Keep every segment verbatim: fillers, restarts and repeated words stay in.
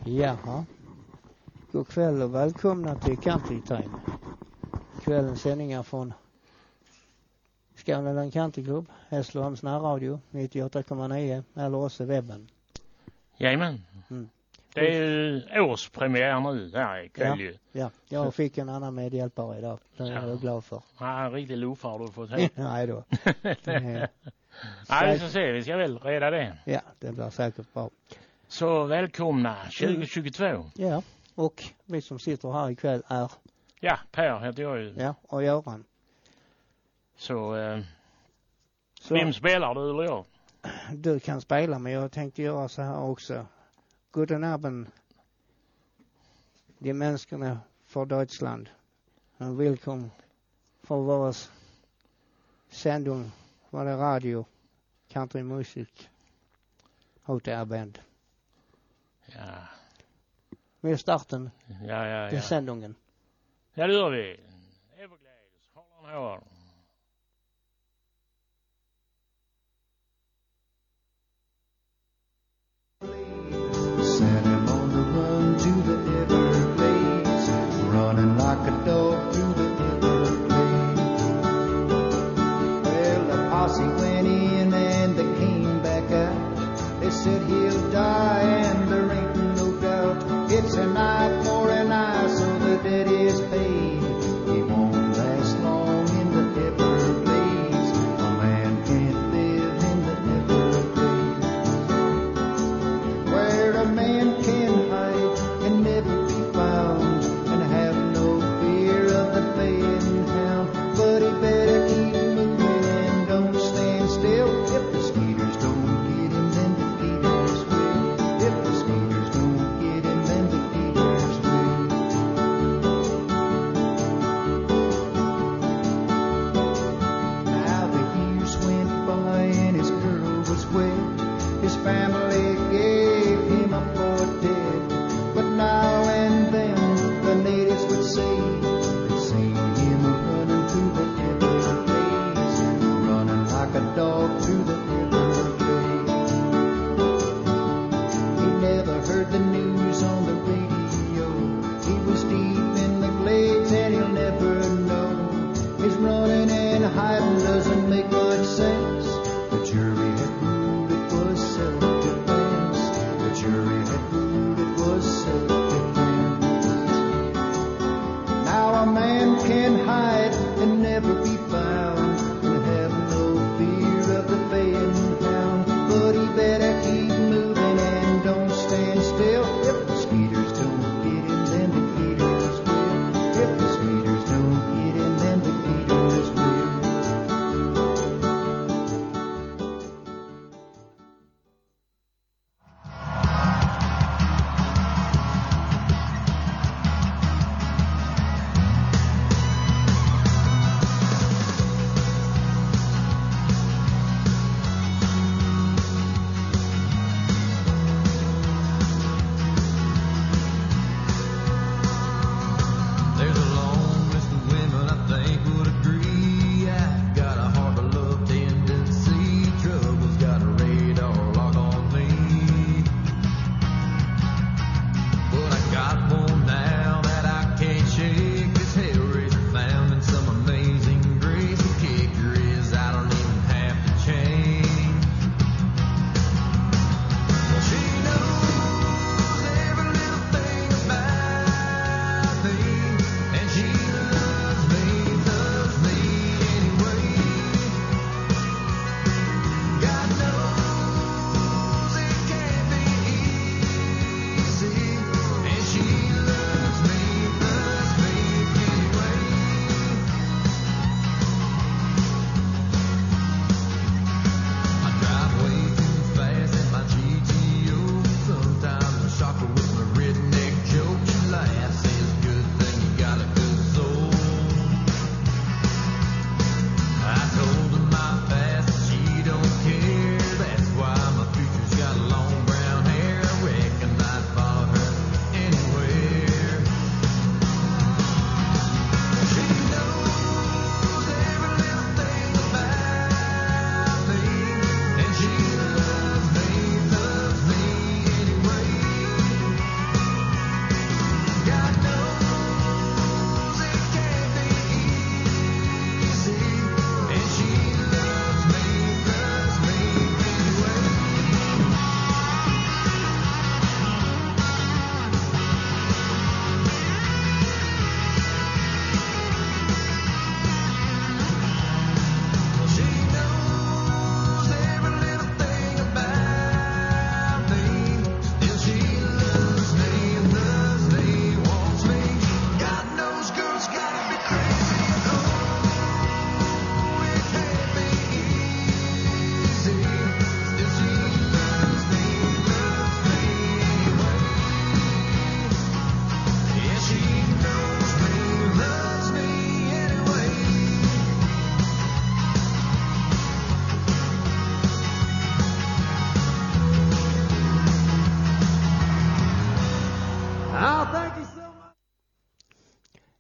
Jaha. God kväll och välkomna till Country Time. Kvällens sändningar från Skåne Country Club, Hässleholms närradio nittioåtta komma nio eller också webben. Jajamän. Mm. Det är ju årspremiär nu här ikväll ju. Ja, ja, jag fick en annan medhjälpare idag. Det är ja. jag glad för. Ja, riktigt lofar har du fått hit. Nej då. Nej, vi ska se, vi ska väl reda det. Ja, det blir säkert bra. Så välkomna tjugo tjugotvå. Mm. Ja, och vi som sitter här ikväll är... Ja, Per heter jag ju. Ja, och Göran. Så, eh, Så vem spelar du eller jag? Du kan spela, men jag tänkte göra så här också. Guten Abend, die Menschen för Deutschland. Och välkommen för vår sändning för radio, countrymusik, hotelband. Ja. Med starten ja, ja, till ja. sändningen. Ja, det gör vi. Everglades, Holland Hår. Sent him on the run to the Everglades, running like a dog through the Everglades. Well, the posse went in and they came back out. They said he'll die and there ain't no doubt. It's an eye for an eye, so the debt is paid. He won't last long in the Everglades. A man can't live in the Everglades. Where a man can hide and never be found, and have no fear of the baying hound. But he better keep moving and don't stand still. If the skeeters don't get him, then the gators will. If the skeeters don't get him, then the gators will. Now the years went by and his girl was wed. His family gave him up for dead. But now and then the natives would say they'd seen him running through the Everglades, running like a dog through the Everglades. He never heard the news on the radio. He was deep in the glades and he'll never know. His running and hiding doesn't make much sense. The jury had ruled it was self-defense. The jury had ruled it was self-defense. Now a man can hide and never be found, and have no fear of the baying hound. But he better keep moving and don't stand still. If the skeeters don't get him, then the gators will. If the skeeters don't get him, then the gators will.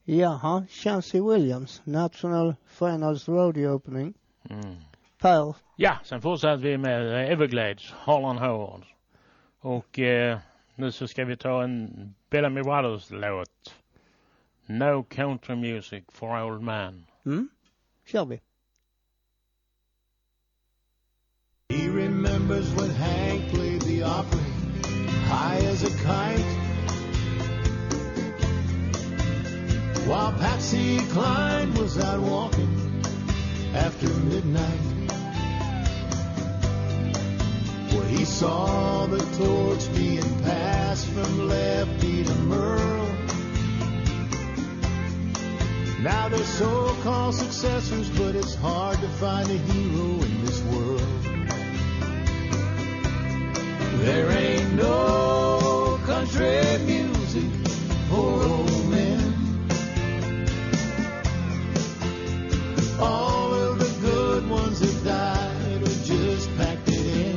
Jaha, Chancy Williams, National Finals Radio Opening. Mm. Per? Ja, sen fortsätter vi med Everglades, Harlan Howard. Och eh, nu så ska vi ta en Bellamy Brothers-låt. No Country Music for Old Man. Mm, kör vi. He remembers when Hank played the opera, high as a kite, while Patsy Cline was out walking after midnight. Well, he saw the torch being passed from Lefty to Merle. Now they're so-called successors, but it's hard to find a hero in this world. There ain't no country music for old men. All of the good ones have died or just packed it in.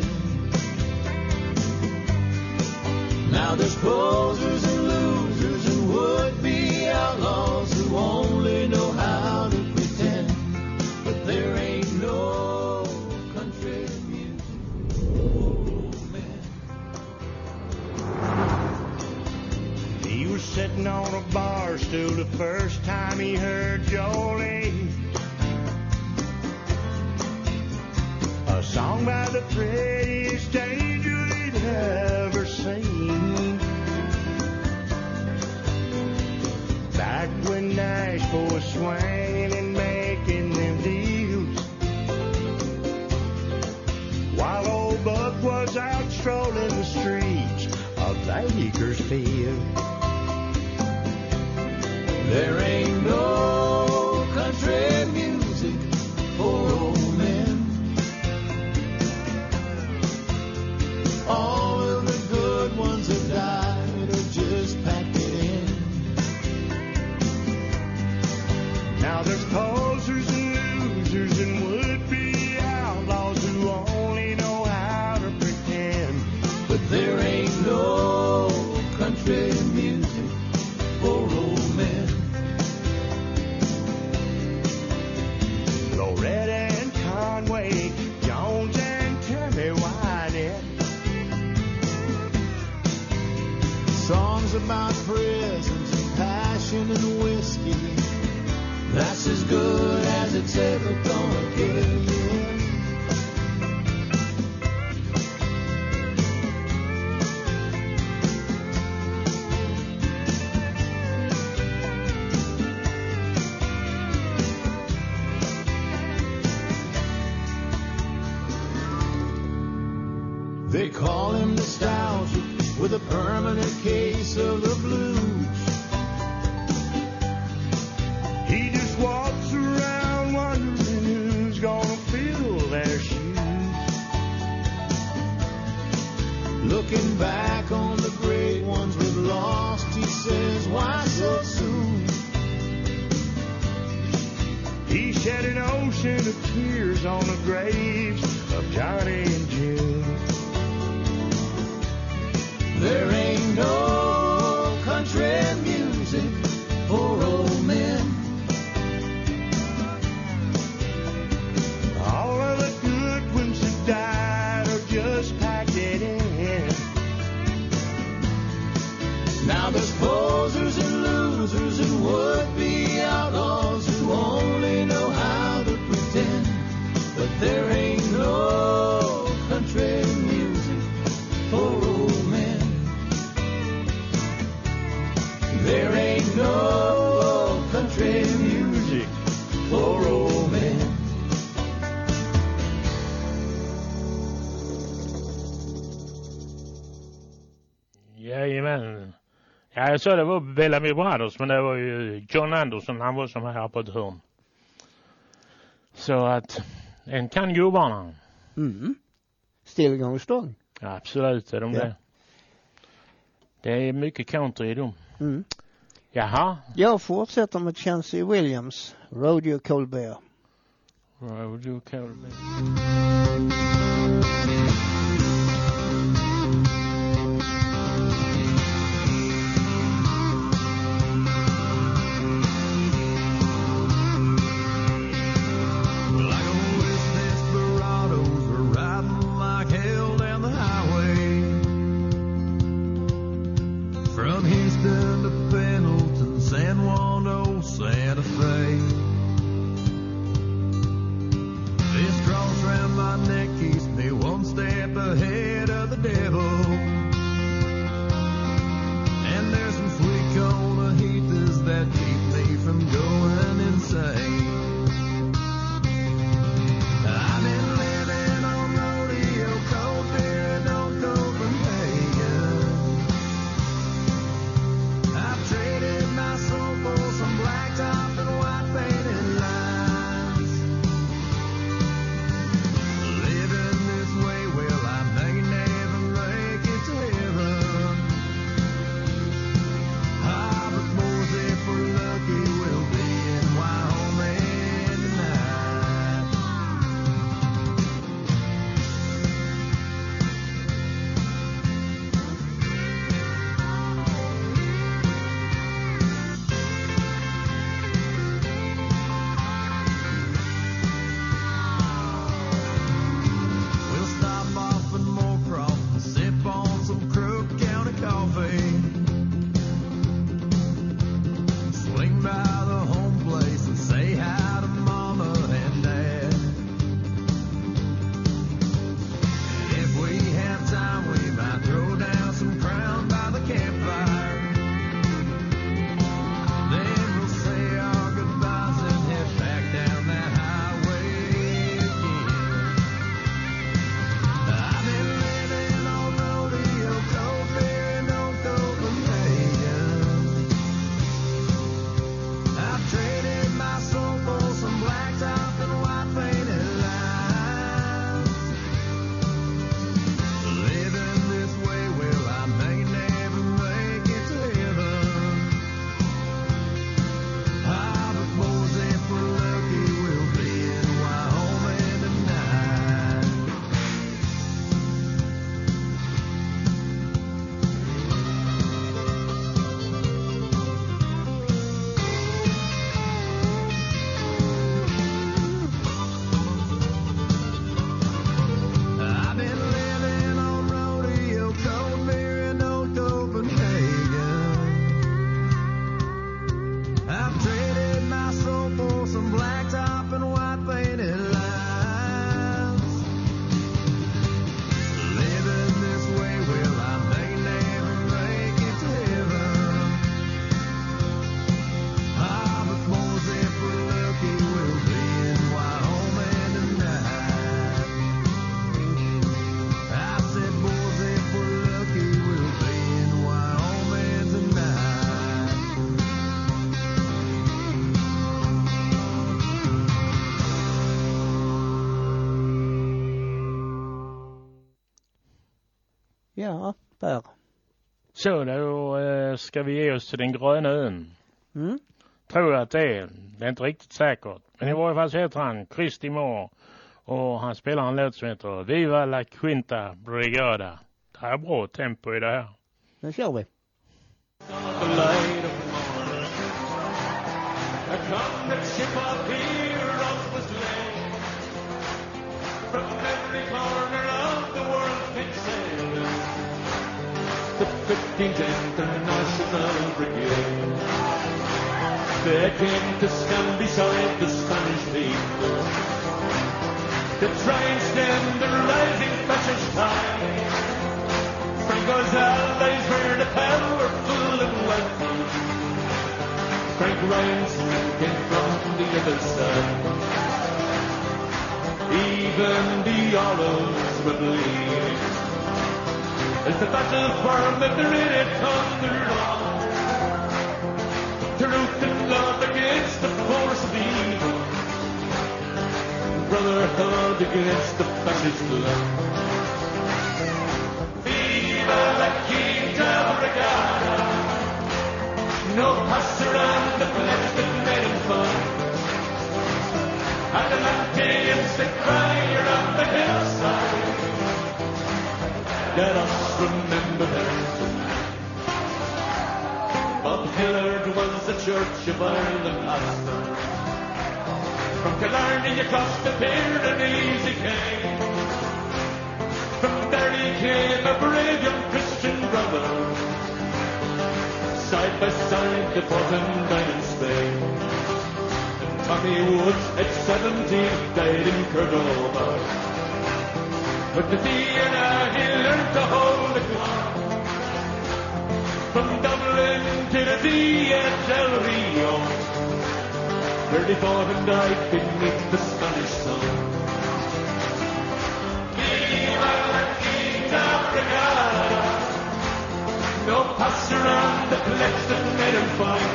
Now there's posers and losers and would-be outlaws who only know how to pretend, but there ain't no country music for old men. He was sitting on a bar stool the first time he heard Jolene, a song by the prettiest angel he'd ever seen. Back when Nashville was swinging and making them deals, while old Buck was out strolling the streets of Bakersfield. There ain't no country music for old men. All of the good ones have died or just packed it in. Now there's posers and losers and would-be outlaws who only know how to pretend, but there ain't no country music for old men. Loretta and Conway, Jones and Tammy Wynette, songs about prisons and passion and whiskey, that's as good as it's ever gonna get, yeah. They call him nostalgic with a permanent case of the blues. He just walks around wondering who's gonna fill their shoes. Looking back on the great ones we've lost, he says, why so soon? He shed an ocean of tears on the graves of Johnny and June. There ain't no country music for old men. All of the good ones have died or just packed it in. Now there's posers and losers and would-be outlaws who only know how to pretend, but there ain't no country music for old men. There ain't no country music for old men. Jajamän. Ja, jag sa det var Bellamy Brothers, men det var ju John Anderson, han var som här på ett hörn. Så att en kan gubbarna. Mm. Still going strong. Ja, absolut är de Ja. det. Det är mycket country i dem. Mm. Jaha. Jag fortsätter med Chancy Williams, Rodeo Colbert. Rodeo Colbert. Houston to Pendleton, San Juan to old Santa Fe. This cross round my neck keeps me one step ahead of the devil. And there's some sweet corn fajitas that keep me from going insane. I've been living on rodeo, cold beer, and old Copenhagen. I've traded my soul for some blacktop and white painted lines. Living this way, well, I may never make it to heaven. Ah, but boys, if we're lucky, we'll be in Wyoming tonight. We'll stop off in Moorcroft and sip on some Crook County coffee. Swing by the home place and say hi to Mama and Dad. If we have time, we might throw down some Crown by the campfire. Then we'll say our goodbyes and head back down that highway again. I've been living on rodeo, cold beer, and old Copenhagen. I've traded my soul for some blacktop and white painted lines. Living this way, well, I may never make it to heaven. Ah, but boys, if we're lucky, we'll be in Wyoming tonight. I've been living on rodeo, cold beer, and old Copenhagen. I've traded my soul for some blacktop and white painted lines. Living this way, well, I may never make it to heaven. Ah, but boys, if we're lucky, we'll be in Wyoming tonight. I said, boys, if we're lucky, we'll be in Wyoming tonight. Ja, Per. Så då eh, ska vi ge oss till den gröna ön. Mm? Tror jag att det är. Det är inte riktigt säkert. Men i varje fall så heter han Christy Moore. Och han spelar en låt som heter Viva la Quinta Brigada. Det här är bra tempo i det här. Nu kör vi. The light of morning, a convict ship of heroes was laid. From every corner of the world came sailing the fifteenth International Brigade. They came to stand beside the Spanish people to try and stem the rising fascist tide. Franco's allies were the powerful and wealthy. Frank Ryanson came from the other side. Even the olives were bleeding as the battle for Madrid had thundered on. Truth and love against the force of evil, brotherhood against the fascist love. Viva la Quinta Brigada, no pass around the flesh that made him fun. Adelante, the crier on the hillside, let us remember them tonight. Bob Hillard was a Church of Ireland pastor. From Killarney across the Pyrenees he came. From there he came a brave young Christian brother, side by side they fought and died in Spain. And Tommy Woods at seventeen died in Cordova. But the Vienna he learned to hold the clock. From Dublin to the Via del Rio, where they fought and died beneath the Spanish sun. Viva la Quinta Brigada! No pass around the pledge that made him fight.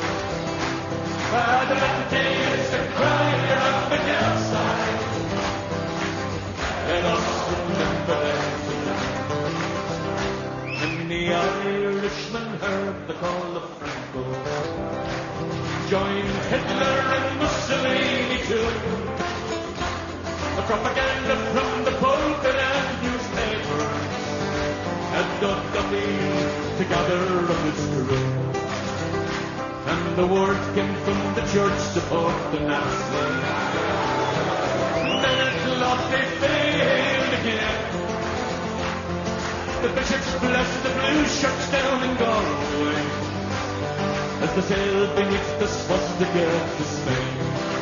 Adelante is the cry on the hillside. Let us remember them tonight. And the Irishman heard the call of Franco, joined Hitler and Mussolini too. The propaganda from the pulpit and newspaper had got Duffy to gather up his crew. And the word came from the church to support the Nazis. Then at last they failed again. The bishops blessed the blue shirts down in Galway as they sailed beneath the swastika to Spain.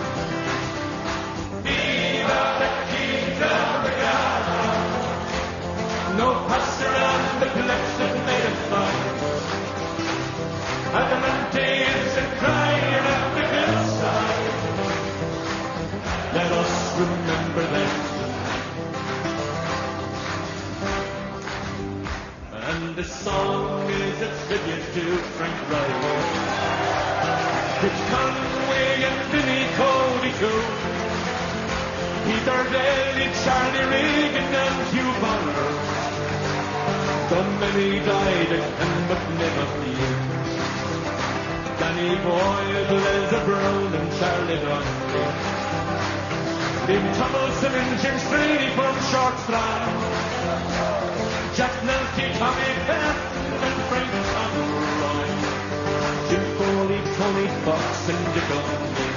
Viva la Quinta Brigada! No pass around the pledge that made him fight. Adelante is a crying at the hillside. Let us remember them tonight. And this song is a tribute to Frank Riley, Rich Conway and Vinnie Cody too, Peter Daly, Charlie Reagan and Hugh Bonner. So many died and but never few. Danny Boyle, Leslie Brown and Charlie Donnelly, Liam Thompson and Jim Strady from Short Strand, Jack Nelty, Tommy Patton and Frank Conroy, Jim Foley, Tony Fox and Dick Onley.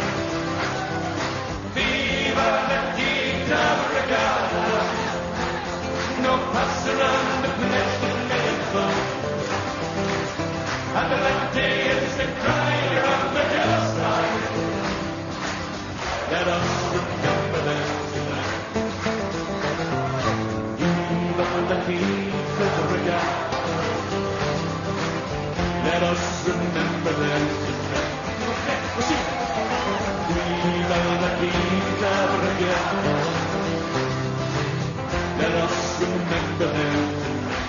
Viva la Quinta Brigada! No pass around the pledge that made it fun. Adelante is the cry on the hillside. Let us remember them tonight. Viva la Quinta Brigada! Let us remember them tonight. Viva la Quinta Brigada! Let us remember them tonight.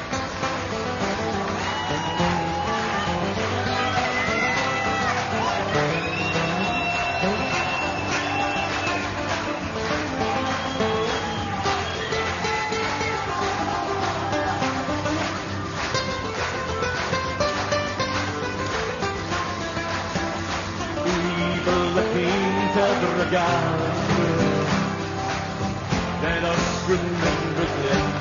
Let us remember them.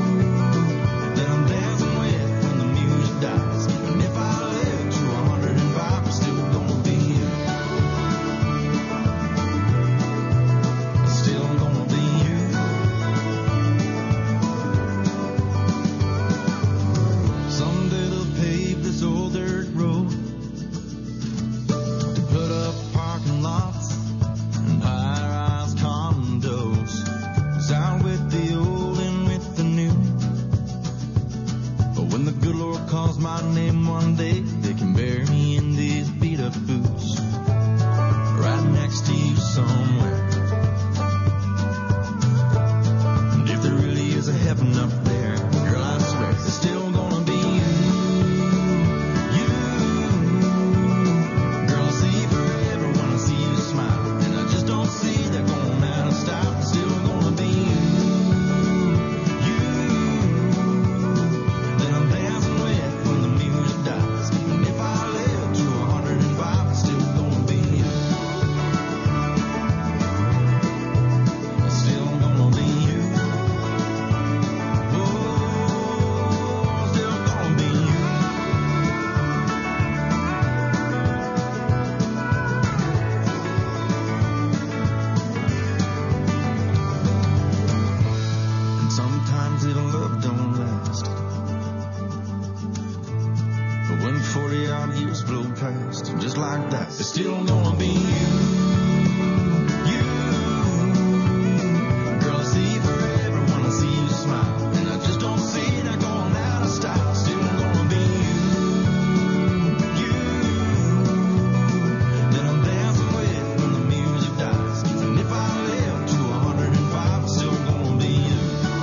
If I live to a hundred and just like that. It's still gonna be you, you. Girl, I see you forever when I see you smile, and I just don't see that going out of style. Still gonna be you, you. That I'm dancing with when the music dies. And if I live to a hundred and five, it's still gonna be you.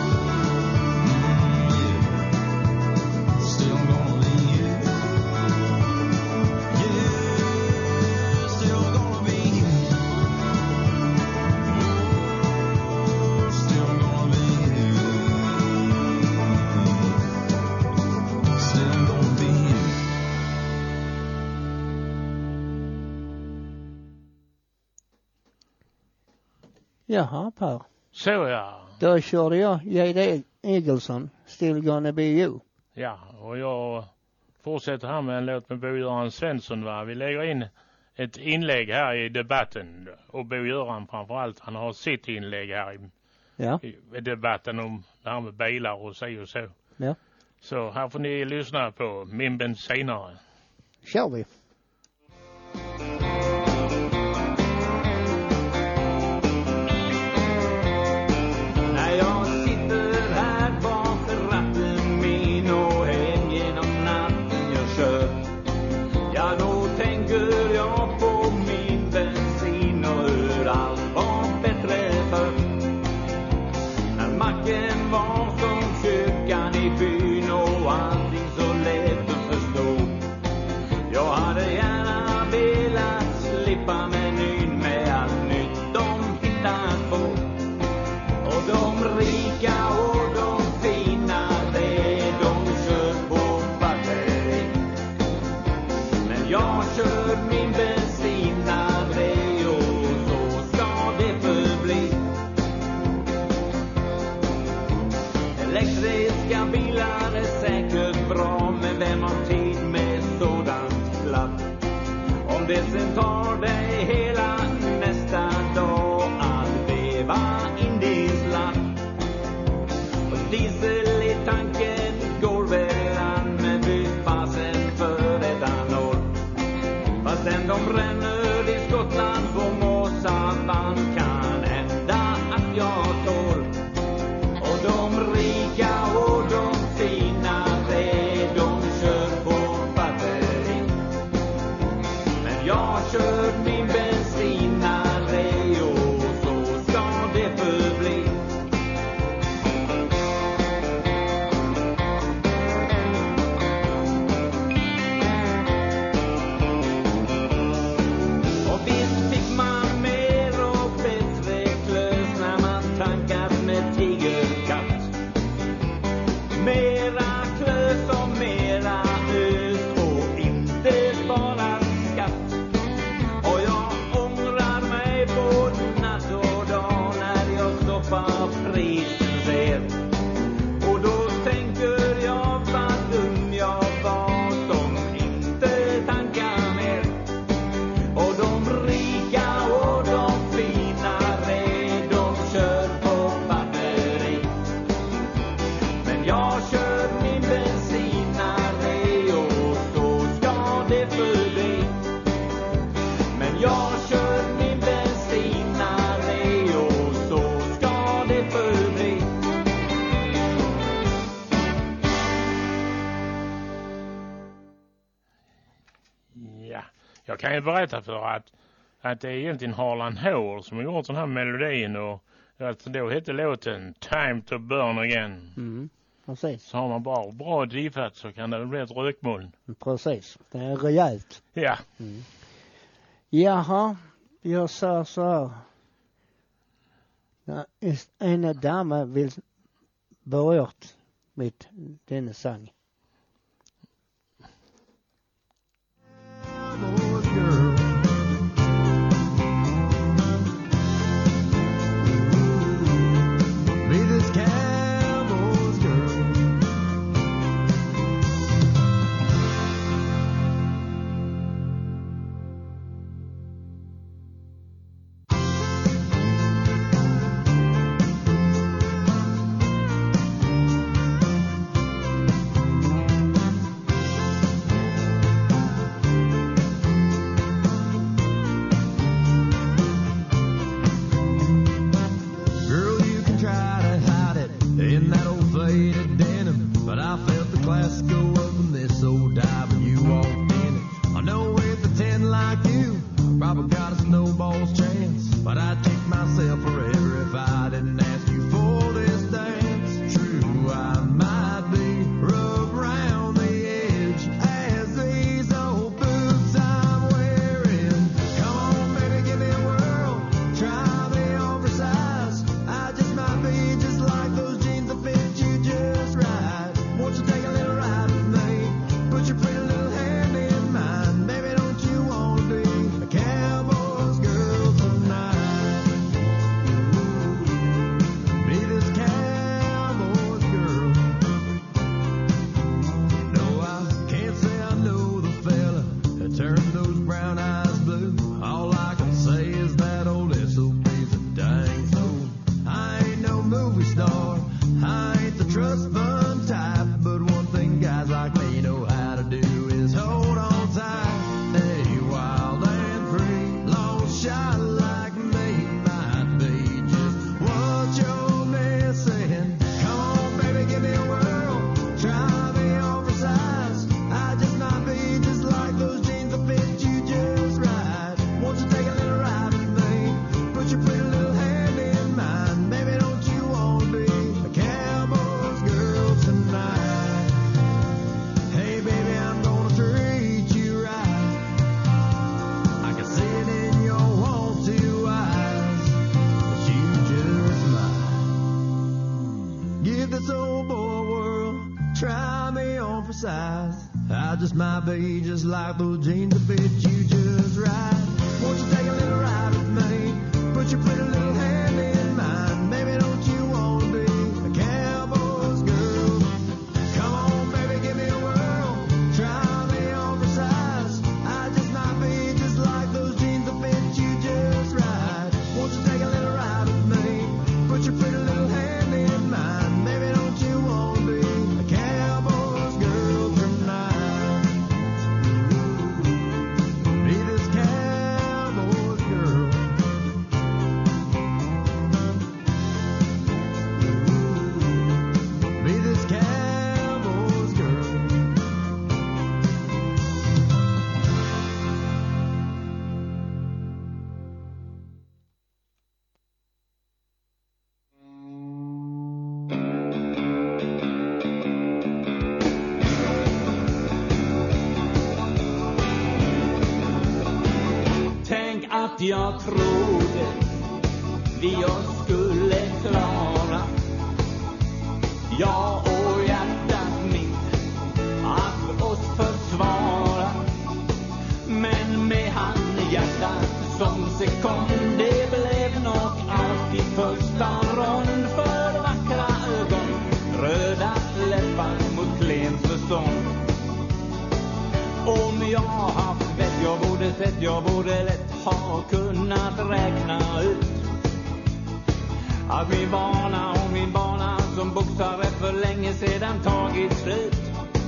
Mm, yeah. Still gonna be you. Yeah, still gonna be you. Oh, still gonna be you. Still gonna be you. Jaha, Per. Så ja. Då körde jag J.D. Eagleson, Still Gonna Be You. Ja, och jag fortsätter här med en låt med Bo-Göran Svensson. Va? Vi lägger in ett inlägg här i debatten. Och Bo-Göran framförallt, han har sitt inlägg här i, Ja, i debatten om det här med bilar och så och så. ja. Så här får ni lyssna på Min bensinare. Kör vi. När jag sitter här bak ratten min och hem genom natten jag kör, ja då tänker jag på min bensin och hur allt var bättre förr. När macken var som kyrkan i byn och allting så lätt att förstå. Jag hade gärna velat slippa menyn med allt nytt de hittat på. Och de rika och de fina, det de kör på batteri. Men jag kör min bensinare och så ska det förbli. Elektriska bilar är säkert bra, men vem har tid med sådant glatt? Om det sen tar dig hela nästa dag att veva in din slatt. Och diesel i tanken går väl an, men byt fasen för etanol. Fastän de bränner i Skottland på Måsaband kan hända att jag tål. Och de rika och de fina, det de kör på batteri. Men jag kör min bensinare och så ska det förbli. Och visst fick man mer och bättre klös när man tankat med tigerkatt. Mera klös och mera ös och inte bara skatt. Och jag ångrar mig både natt och dag när jag stoppar prisen ser. Och då tänker jag vad dum jag var som inte tankar mer. Och de rika och de finare, de kör på batteri. Men jag kör min bensinare och så ska det förbli. Men jag kör min bensinare och så ska det förbli. Ja, jag kan ju berätta för att, att det är egentligen Harlan Howard som har gjort den här melodin och att då hette låten Time to Burn Again. Mm, precis. Så har man bara bra diffat så kan det väl bli ett rökmoln. Precis. Det är rejält. Ja, Jaha, jag sa så här. Ja, en dame vill berört mitt denna sang. Cowboys girl. Be this cowboy's girl. size. I just might be just like those jeans that fit you just right. Won't you take a little ride with me? Put your pretty little hand in mine. Baby, don't you want to be a cowboy's girl? Come on, baby, give me a whirl. Try me on for size. I just might be just like those jeans that fit you just right. Won't you take a little ride with me? Put your pretty little hand in mine. Baby, don't you want to be a cowboy's girl tonight? Be this cowboy's girl. Be this cowboy's girl. Tänk att jag trodde vi oss skulle klara, jag och hjärtat mitt, att oss försvara. Men med han hjärtat som sekund, det blev nog alltid första rond. För vackra ögon, röda läppar mot klent förstånd. Om jag haft vett, jag borde sett, jag borde lätt ha kunnat räkna ut att min vana och min bana som boxare för länge sedan tagit slut.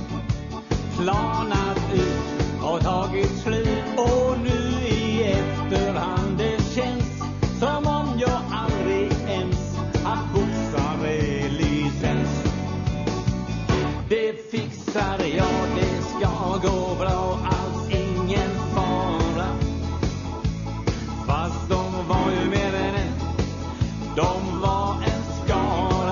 Planat ut och tagit slut. Och nu i efterhand det känns som om jag aldrig ens haft boxare-licens. Det fixar jag, det ska gå bra, alls ingen fara. Fast de var ju mer än en, de var en skara.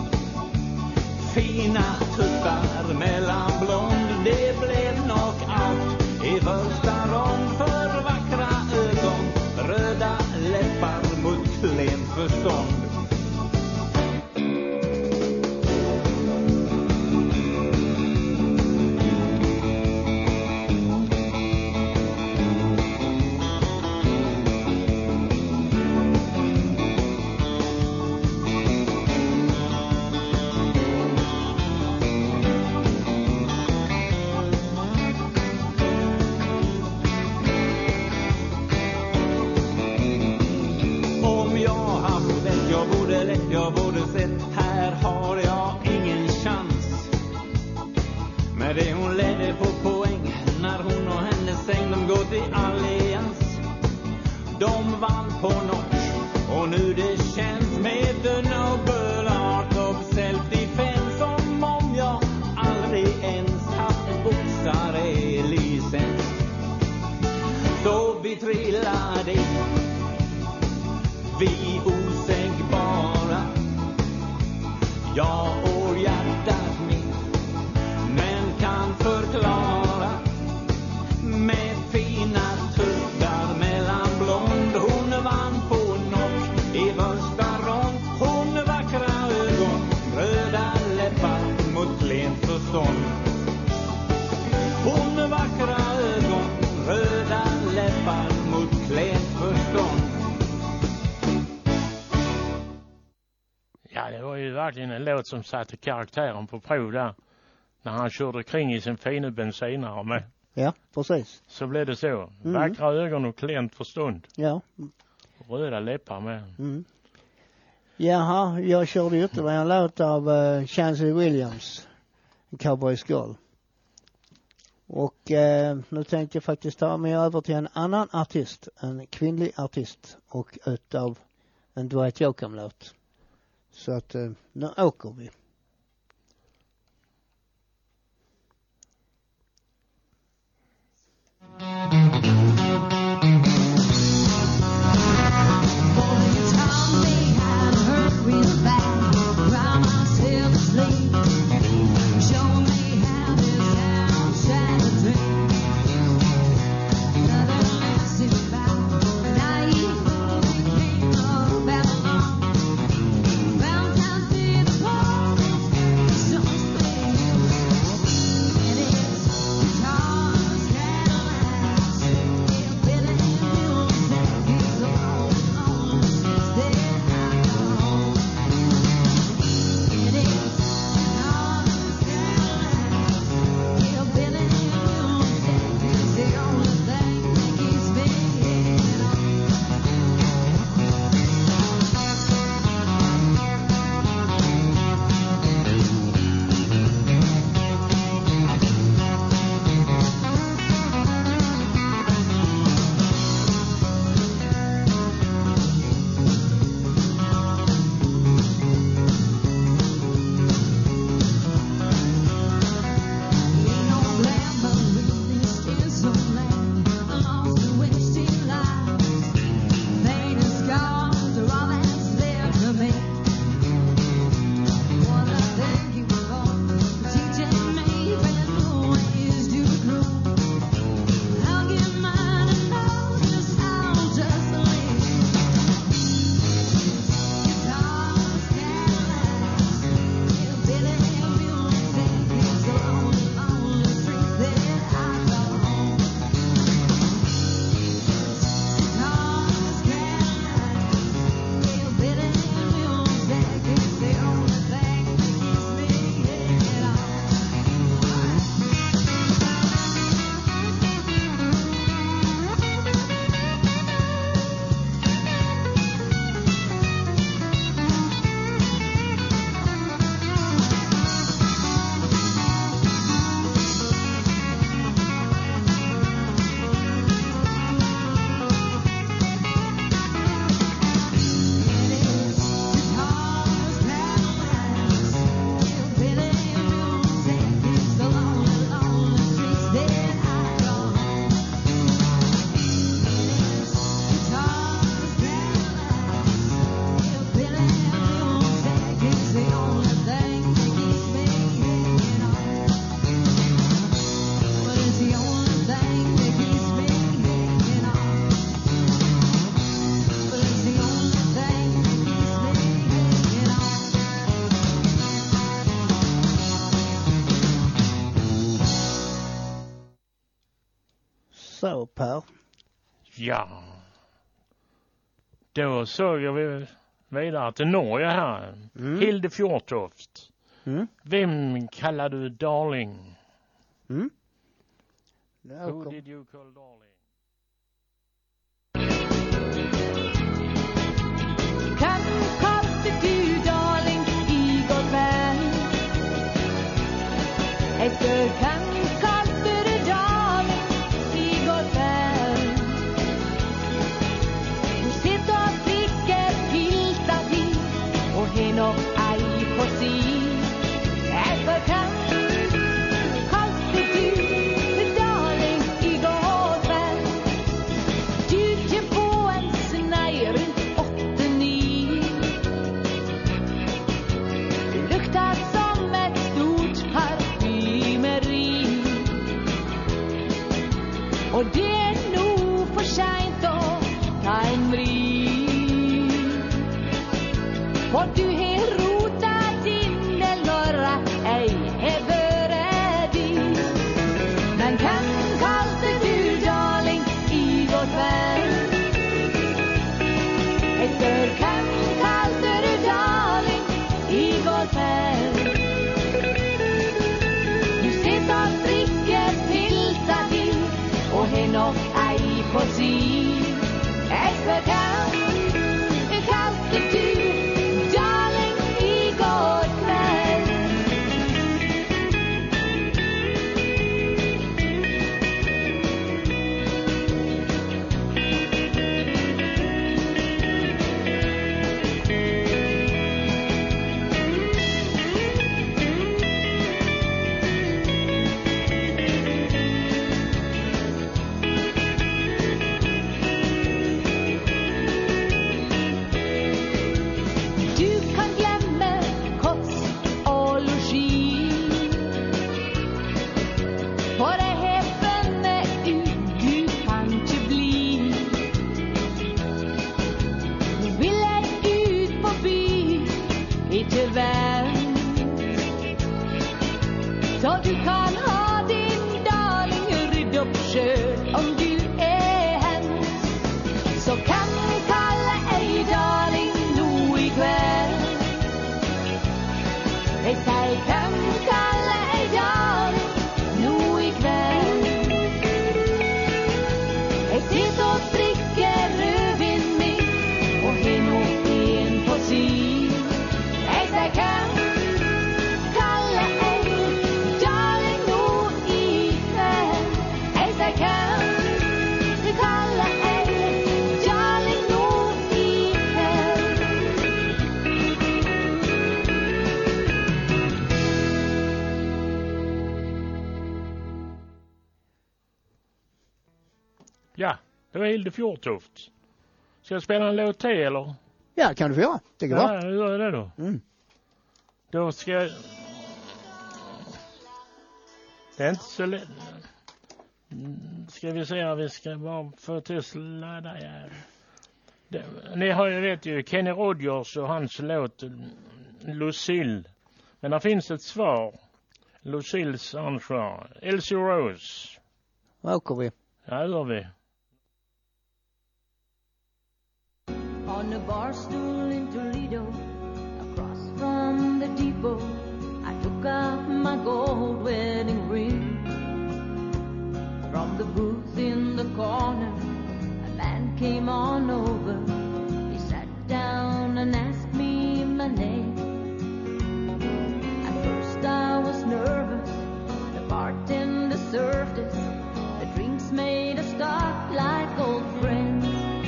Fina tuttar mellan blond, det blev nog allt i första rond. För vackra ögon, röda läppar mot klent förstånd. Jag borde sett, här har jag ingen chans. Men det hon ledde på poäng när hon och hennes säng de går till allians. De vann på notch och nu det känns med the noble art of self-defense. Som om jag aldrig ens haft boxare-licens. Så vi trillade, vi osänkbara, jag och hjärtat mitt, men kan förklara med fina tuttar mellan blond. Hon vann på nock i första rond. Hon vackra ögon, röda läppar mot klent förstånd. Hon vackra ögon, röda läppar mot klent förstånd. Ja, det var ju verkligen en låt som satte karaktären på prov där. När han körde kring i sin fina bensinare med. Ja, precis. Så blev det så. Mm. Vackra ögon och klent förstånd. Ja. Röda läppar med. Mm. Jaha, jag körde ytterligare en låt av uh, Chancey Williams, Cowboys Girl. Och uh, nu tänkte jag faktiskt ta mig över till en annan artist, en kvinnlig artist, och utav en Dwight Yoakam-låt. Så att uh, nu åker vi. Valentine's Day, the party. Så, Per. Ja. Då såg vi vidare till Norge här. Mm. Hilde Fjordtoft. Mm. Vem kallar du darling? Mm. Who did you call darling? Kan kalte du darling i går kväll? Efter kan kalte du darling i går kväll? Du sitter och dricker pilta dit och hinner ej på si. Efter kan kalte du darling i går kväll? Du kan få en snaj runt åtta nio. Du luktar som ett stort parfymeri. Och det är nog för sent att ta en vri. För du har rotat in det norra, ej är beredd. Men kan kalte du darling i går kväll? Efter kan kalte du darling i går kväll? Du sitter och dricker pilta till och hinner ej på si. Efter kan kalte du darling i går kväll? Du kan glemme kost og logi. For det hevende ut du kan ikke bli. Nu vil jeg ut på by, ikke vent. Så du kan ha din darling rydd opp sjøl om du er hent. Så kan vi kalle ei darling nå i kveld. Jeg sier kan vi kalle ei darling nå i kveld. Jeg sitter og drikker rødvin min og har nå en på si. Jeg sier kan kalle ei darling nå i kveld. Jeg sier kan kalle ei darling nå i kveld. Ja, det var Hilde Fjordtoft. Ska jag spela en låt till eller? Ja, kan du få göra. Det går bra. Ja, gör jag det då. Mm. Då ska jag... Det är inte så lätt. Mm, Ska vi se, vi ska bara få till sladda här. Det, ni har ju vet ju Kenny Rogers och hans låt Lucille. Men där finns ett svar. Lucilles ansvar. Elsie Rose. Vad åker vi? Ja, det gör vi. On a bar stool in Toledo, across from the depot, I took out my gold wedding ring. From the booth in the corner, a man came on over. He sat down and asked me my name. At first I was nervous. The bartender served us. The drinks made us talk like old friends.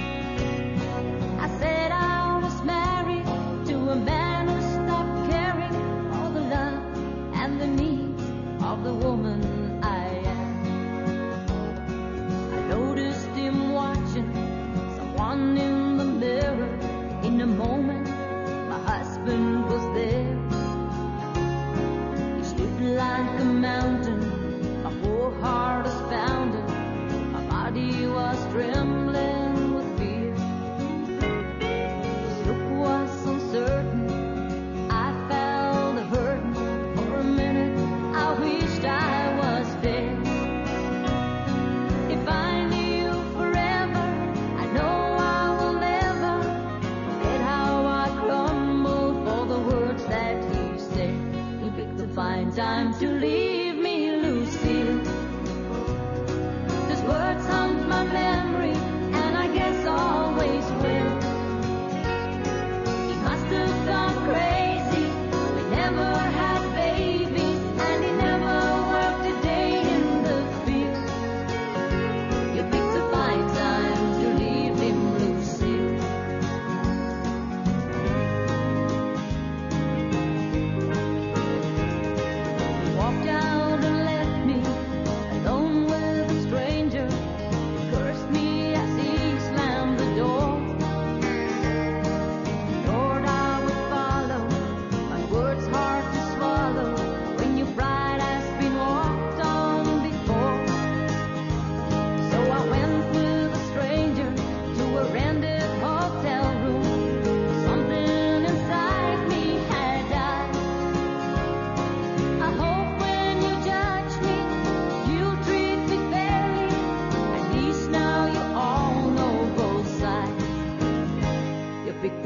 I said I was married to a man who stopped caring for the love and the needs of the woman I am. I noticed him watching someone new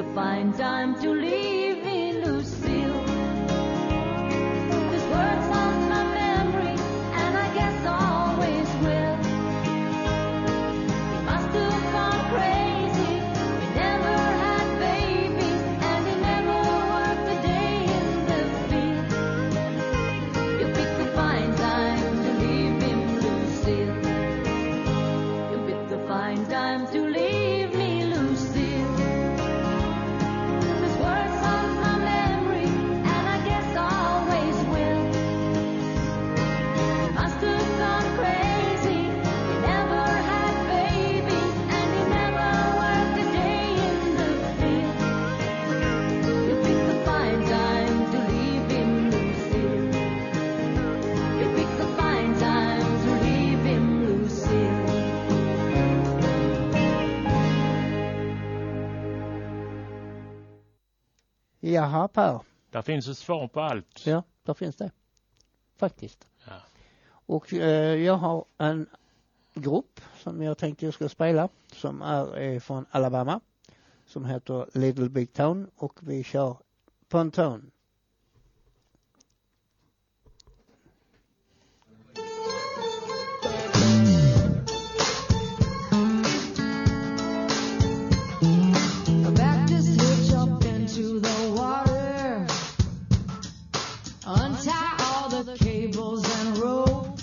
a fine time to leave me, Lucille. This word's on my memory, and I guess always will. He must have gone crazy. He never had babies, and he never worked a day in the field. You picked a fine time to leave him, Lucille. You picked a fine time to leave me, Lucille. This word's on my memory, and I guess always will. He must have gone crazy. He never had babies, and he never worked a day in the field. You picked a fine time to leave him, Lucille. You picked a fine time to leave him, Lucille. Jaha, Per. Där finns ett svar på allt. Ja, där finns det. Faktiskt. Ja. Och eh, jag har en grupp som jag tänkte jag ska spela som är eh, från Alabama som heter Little Big Town och vi kör Pontoon. A Baptist hitch up into the water. Untie all the cables and rope.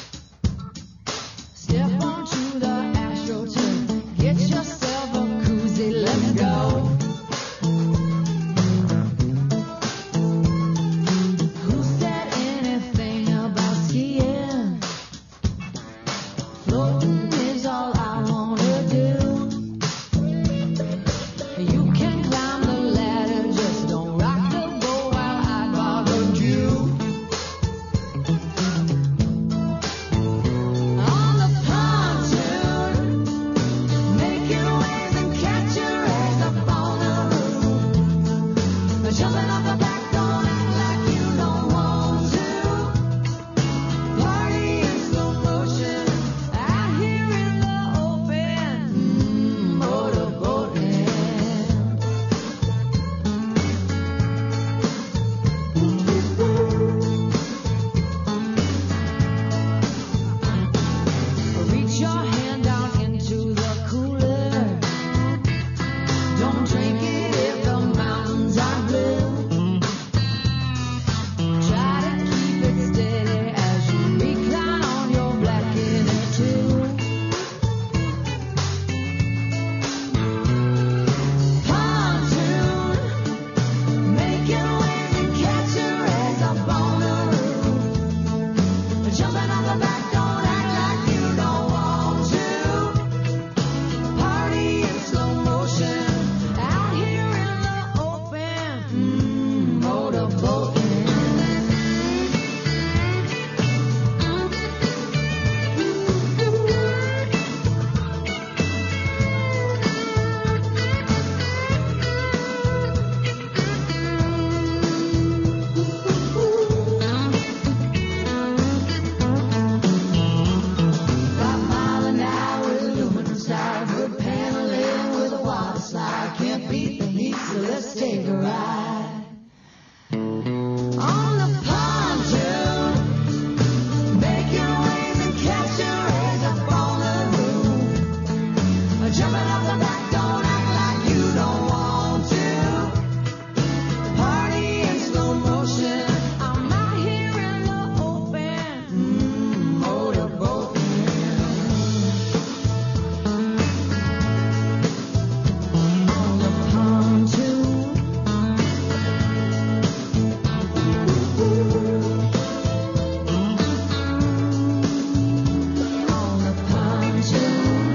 Step onto the AstroTurf. Get yourself a koozie. Let's go. Who said anything about skiing? Floating is all I wanna do. You can climb the ladder, just don't rock the boat while I bother you. On the pontoon, making waves and catching rays up on the roof. Jumping off the back, don't act like you don't want to. Party in slow motion, out here in the open. Mm, motorboating. Reach your hand down into the cooler. Don't drink it if the mountains are blue. Try to keep it steady as you recline on your black inner tube. Pontoon, making waves and catching rays up on the roof. Jumping on the back, don't act like you don't want to. Party in slow motion, out here in the open. Mm, motorboating. Five mile an hour, aluminum style, wood paneling with a water slide. Can't beat the heat, so let's take a ride. On the pontoon, making waves and catching rays up on the roof. Jumping off the back, don't act like you don't want to. Party in slow motion, I'm out here in the open. Mm, motorboating. On the pontoon. On the pontoon.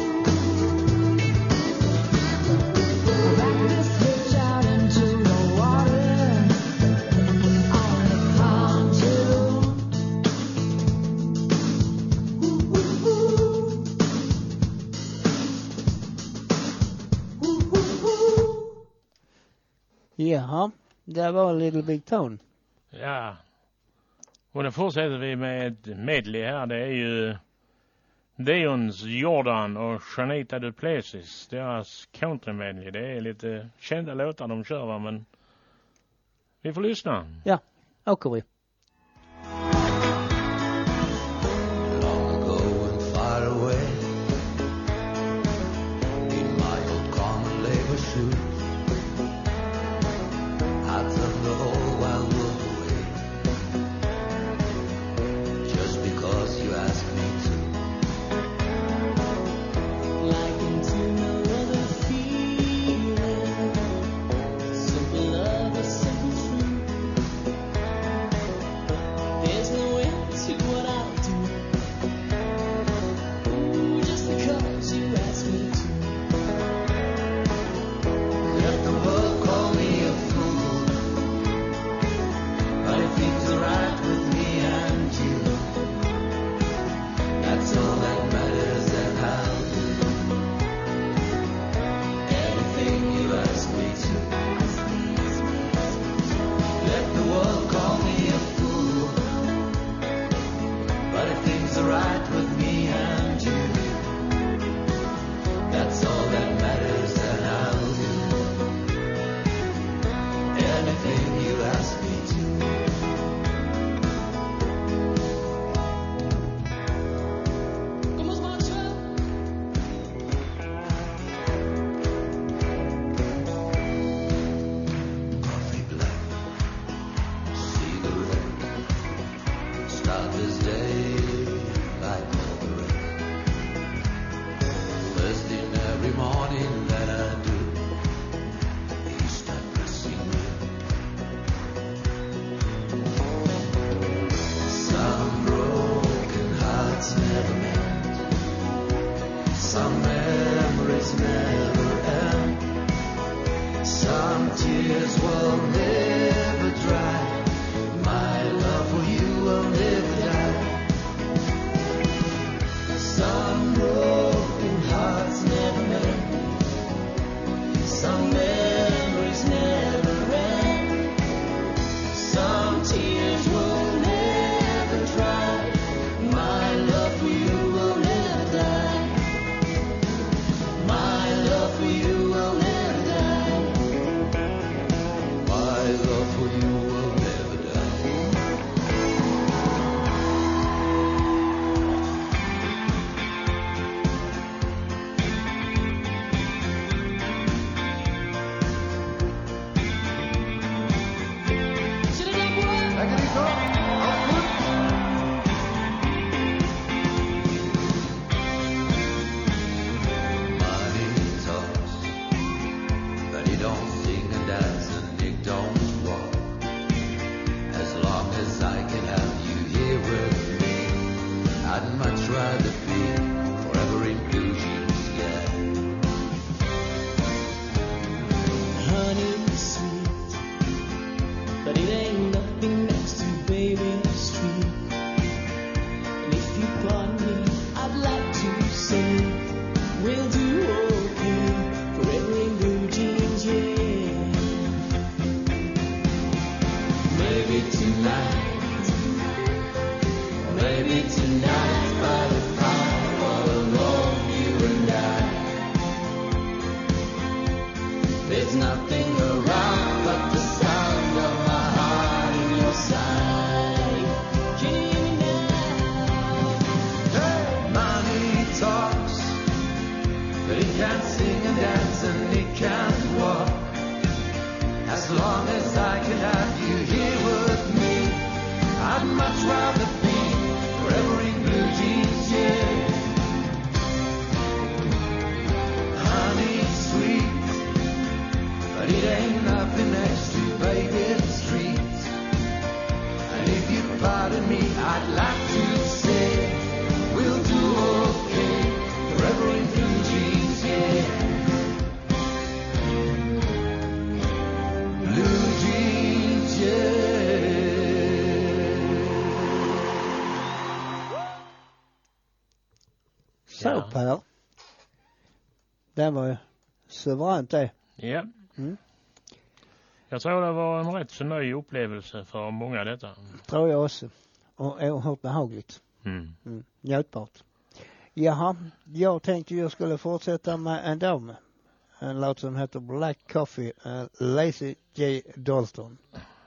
Baptist hitch out into the water. On the pontoon. Jaha, det var Little Big Town. Ja. Och då fortsätter vi med ett medley här. Det är ju Dions Jordan och Shanita Duplessis, deras countrymedley. Det är lite kända låtar de kör, va, men vi får lyssna. Ja, åker vi. Long ago and far away, in my old common labor shoes, I turned the whole wild world away, just because you asked me to. Like into no other feeling, simple love is simple truth. There's no end to what I'll do, ooh, just because you ask me to. Let the world call me a fool, but if things are right with me and you, that's all that matters, and I'll do anything you ask me to. Let the world call me a fool, but if things are right with me and you, that's all that matters, and I'll do anything you ask me to. Vamos marchar. Coffee black, cigarette, start this day like all the rest. First thing every morning that I do, you start pressing me. Some broken hearts never mend, some memories never end, some tears will never dry. My love for you will never die. Some broken hearts never mend, some memories never end, some tears will never dry. My love for you will never die. My love for you will never die. My love for you will never die. Should have done one. Money talks, but he don't sing and dance and he don't walk. As long as I can have you here with me, I'd much rather be forever in blue jeans, yeah. Honey, sweet, but it ain't nothing next to baby's street. And if you pardon me, I'd like to say we'll do okay forever in blue jeans, yeah. Maybe tonight, maybe tonight, by the fire all alone, you and I. There's nothing around but the sound of my heart in your side. Can you hear me now? Hey, money talks, but he can't sing and dance and he can't walk. As long as I can have you here with me, I'd much rather be forever in blue jeans, yeah. Honey, sweet, but it ain't nothing next to baby's street. And if you pardon me, I'd like to say we'll do okay forever in blue jeans, yeah. Blue jeans, yeah. Så Ja. Per. Den var ju suveränt det. Ja. Mm. Jag tror det var en rätt så ny upplevelse för många detta. Tror jag också. Och oerhört behagligt. Mm. Mm. Njutbart. Jaha, jag tänkte jag skulle fortsätta med en dam. En låt som heter Black Coffee, uh, Lazy J. Dalton.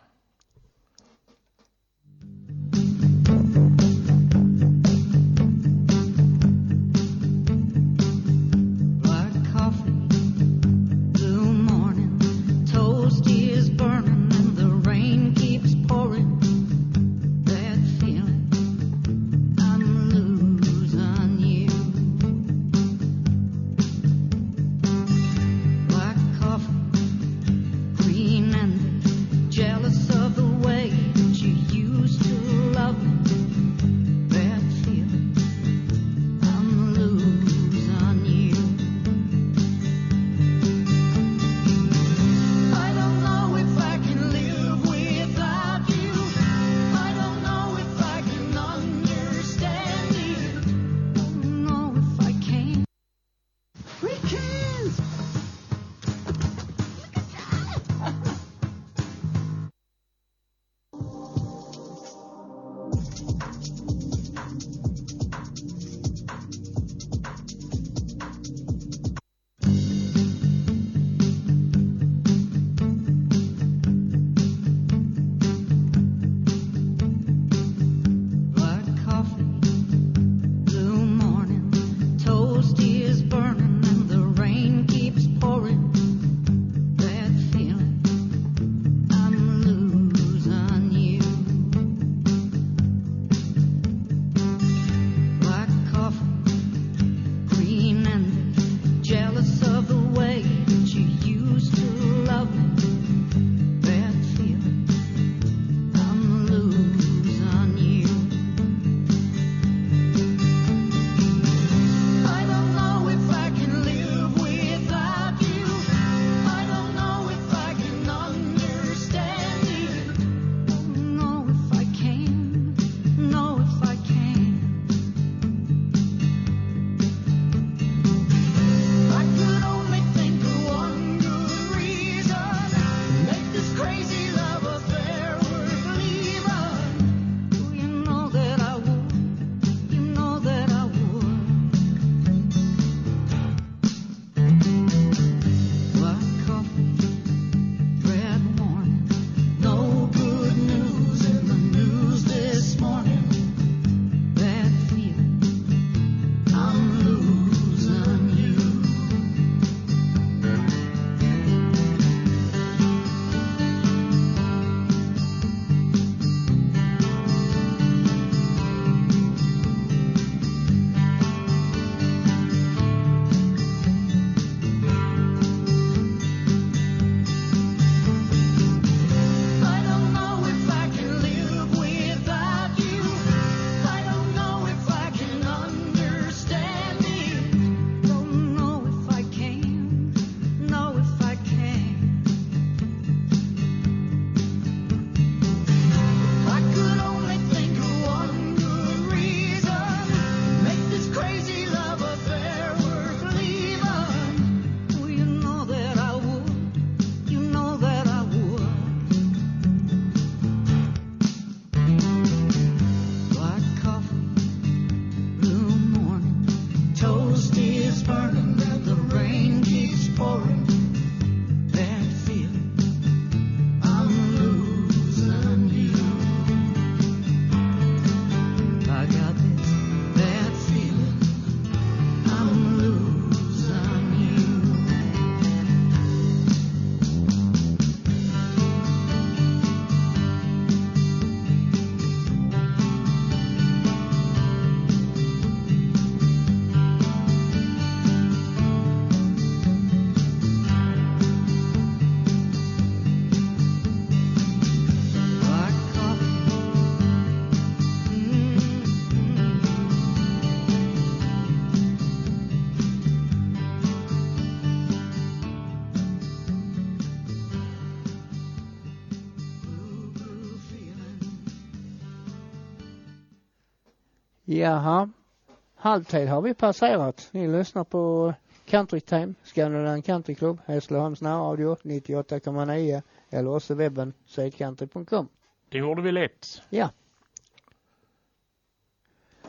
Jaha, halvtid har vi passerat. Ni lyssnar på Country Time, Scandinavian Country Club, Hässleholms närradio nittioåtta komma nio eller också webben sydcountry punkt com. Det gjorde vi lätt. Ja.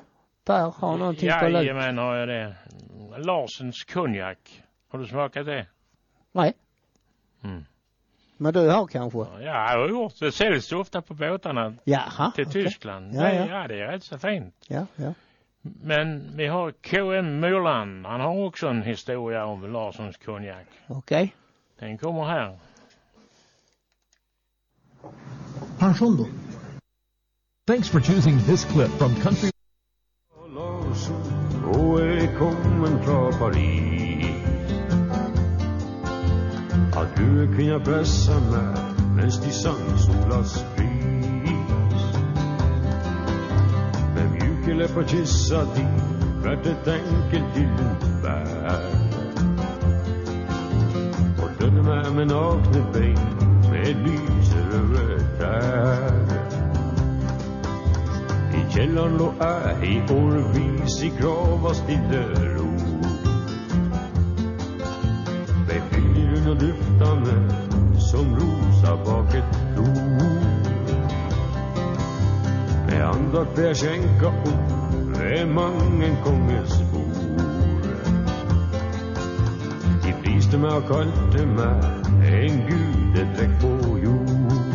Per, har någonting på lut? Jajamän, har jag det. Larsens konjak. Har du smakat det? Nej. Mm. Men du har kanske? Ja, jag har gjort. Det säljs ofta på båtarna Jaha, till okej. Tyskland. Ja, Det, ja. ja, det är rätt så fint. Ja, ja. Men vi har K M Myrland. Han har också en historia om Larssons konjak. Okej. Den kommer här. Pension då. Thanks for choosing this clip from Country. Larsson och är kommen fra Paris. Att du kunna pressa mig mens de sang solas pris. Med mjuke läppar kyssa dig vart ett enkelt gyllent bär. Och döna mig med nakne ben med lyser över där. I källaren lå är i årvis i grava stille ro. Befyller och duftande som rosa bak ett blod. Med andakt får jag skänka ord med mangen kongens bord. De priste mig och kalte mig en gudedräkt på jord.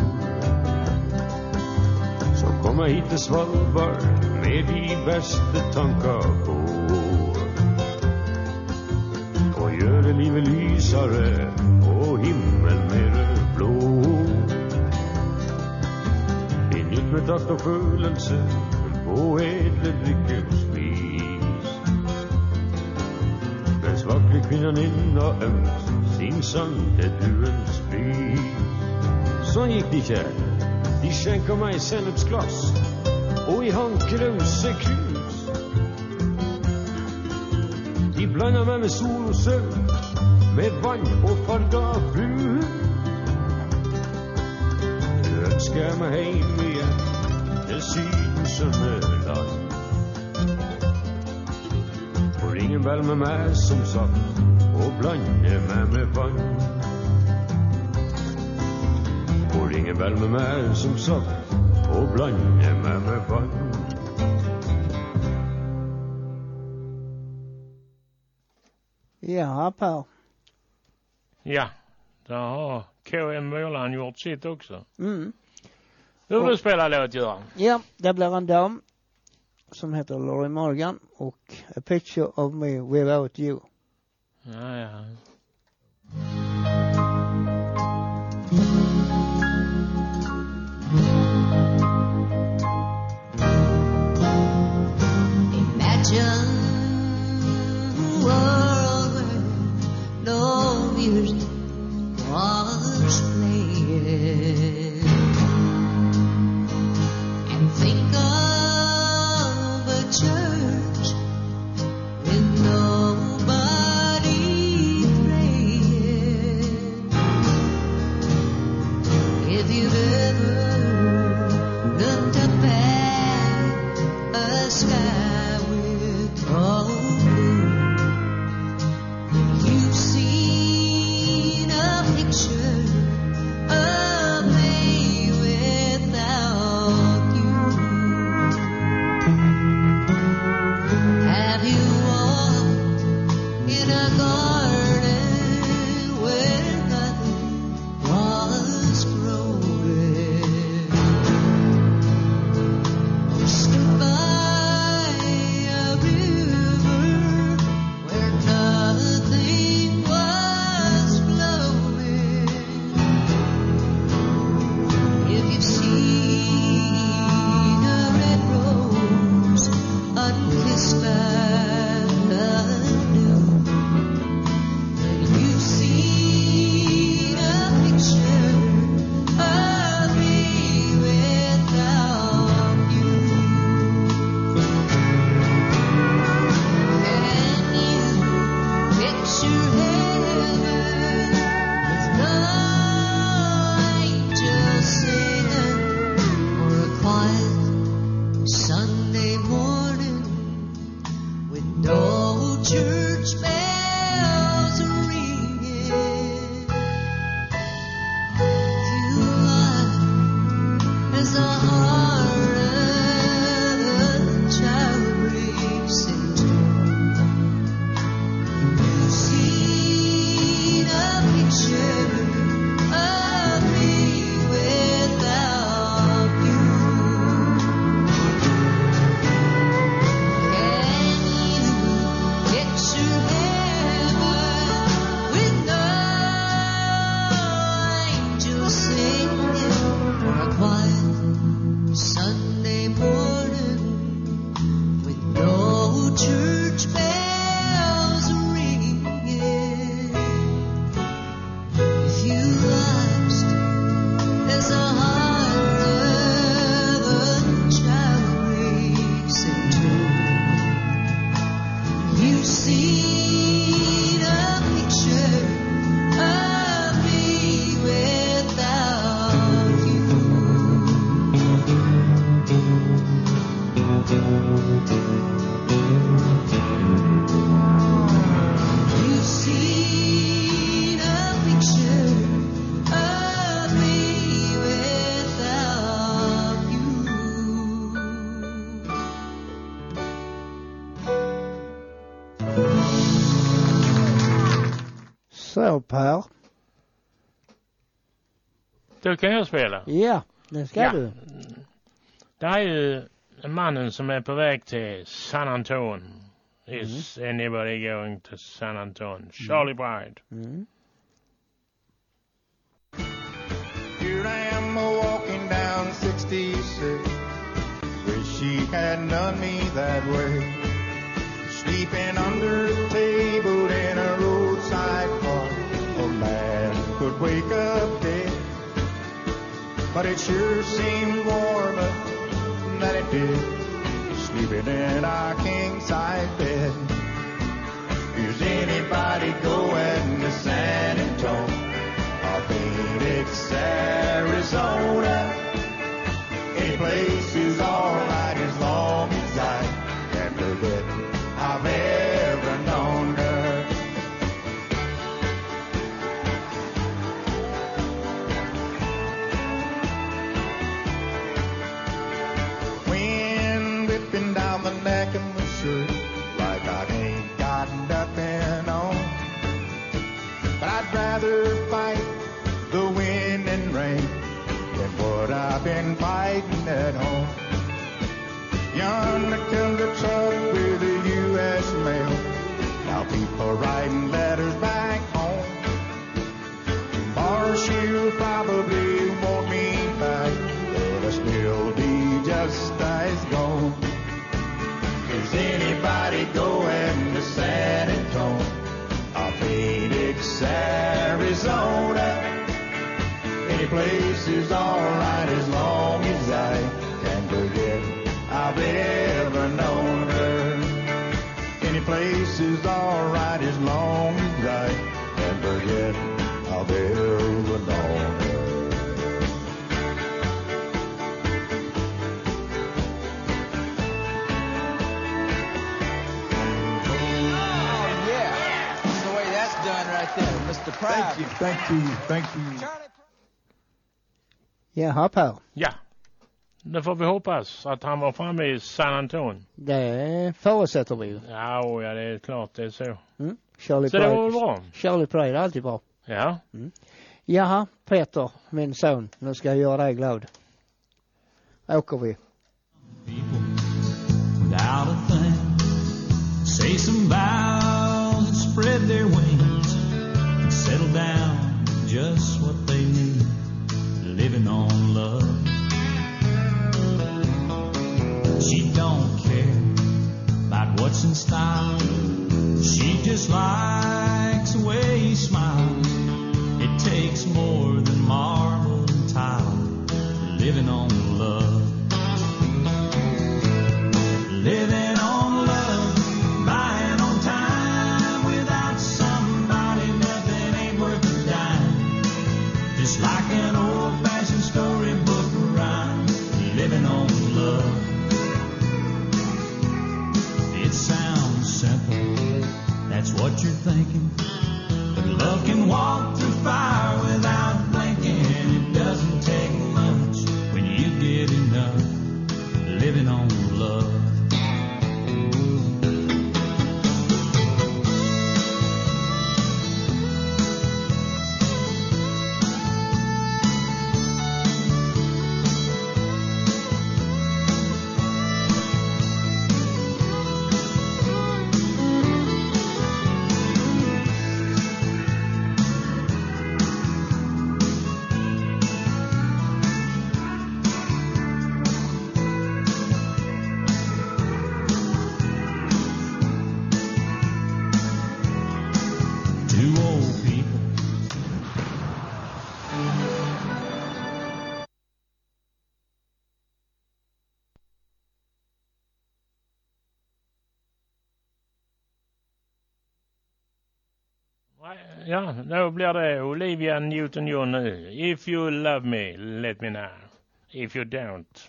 Så kom jag hit till Svalbard med de bästa tankar på. Och gör det livet lysare och himmel mer blå. Det är nytt med takt och følelse på edle dryckers vis. Mens vakre kvinnan inna öms sin sang till duens pris. Så gick de kär. De skänker mig sennepsglass och i handkruse krus. De blandar mig med sol och sömn, med vann och farga brun. Nu önskar jag mig hem igen till Sydens sommerland. Och ring en bell med mig som sagt och blanda mig med vann. Och ring en bell med mig som sagt och blanda mig med vann. Ja, Per. Ja, där har K M Myrland gjort sitt också. Mm. Hur vill du spela låt, Göran? Ja, det blir en dam som heter Laurie Morgan och A Picture of Me Without You. Ja, ja. Imagine a world where no music was playing, and think of a church with nobody då, Per. Då kan jag spela. Ja, det ska Ja. du. Det är ju mannen som är på väg till San Antonio. Is anybody going to San Antonio? Charlie Bride. Mm. Here I am a walking down sixty-six. Wish she had done me that way. Sleeping under the table in a roadside park. A man could wake up dead. But it sure seemed warmer than it did sleeping in our king-size bed. Is anybody going to San Antonio or Phoenix, Arizona? Any place is all right as long as I can forget I've ever known her. Wind whipping down the neck of my shirt like I ain't got nothing on. But I'd rather fight the wind and rain than what I've been fighting at home. Yonder comes a truck with the U S mail. Now people writing letters back home. Or she'll probably want me back, but I'll still be just as gone. Is anybody going to San Antonio or Phoenix, Arizona? Any place is all right as long as I can forget I've ever known her. Any place is all right as long as I can forget I've ever known her. Oh, yeah. That's the way that's done right there, Mister Pride. Thank you, thank you, thank you. Jaha, Per. Ja. Det får vi hoppas att han var framme i San Antonio. Det förutsätter vi ju. Ja, och ja, det är klart det är så. Mm. Charlie Så det var väl bra? Charlie Pride är alltid bra. Ja. Mm. Jaha, Peter, min son. Nu ska jag göra dig glad. Åker vi. Without a thing, say some vows and spread their wings and settle down just what they need, living on love. She don't care about what's in style. She just likes the way he smiles. It takes more than marble and tile, living on love. Living on love, buying on time. Without somebody, nothing ain't worth a dime. Just like an old-fashioned storybook rhyme, living on love. It sounds simple, that's what you're thinking. But love can walk through fire without blinking. It doesn't take much when you get enough, living on love. Ja, då blir det Olivia Newton-John nu. If you love me, let me know. If you don't.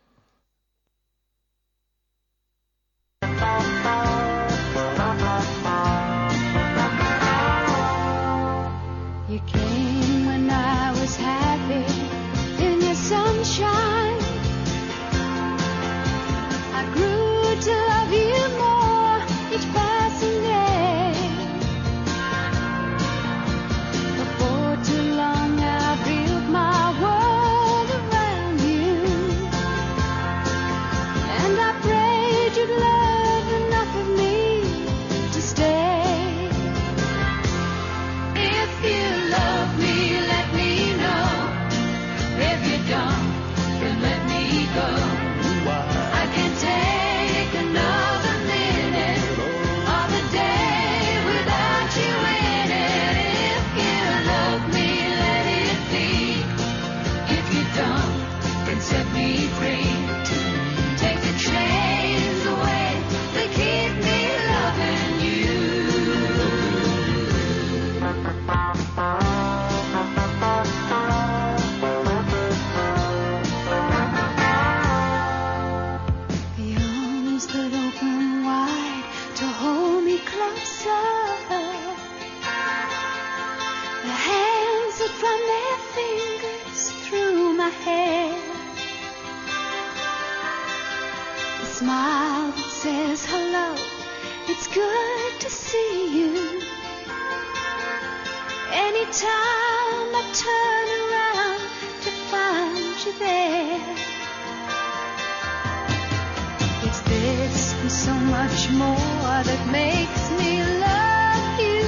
You came when I was happy in your sunshine. I grew to love you more each passing day. fingers through my hair. A smile that says hello, it's good to see you. Anytime I turn around to find you there. It's this and so much more that makes me love you.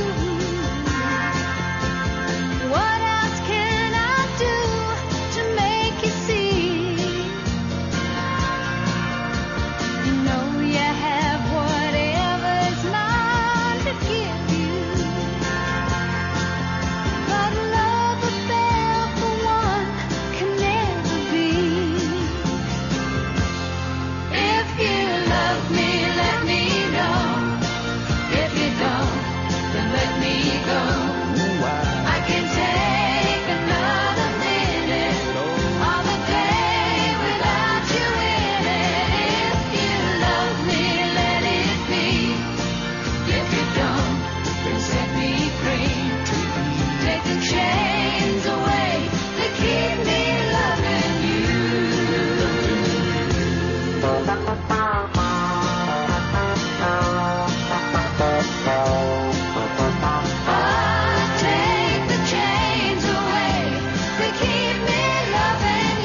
What else can I do to make you see? You know you have whatever's mine to give you. But love without the one can never be. If you love me, let me know. If you don't, then let me go. I can take another minute of the day without you in it. If you love me, let it be. If you don't, then set me free. Take the chains away that keep me loving you. Ah, take the chains away that keep me loving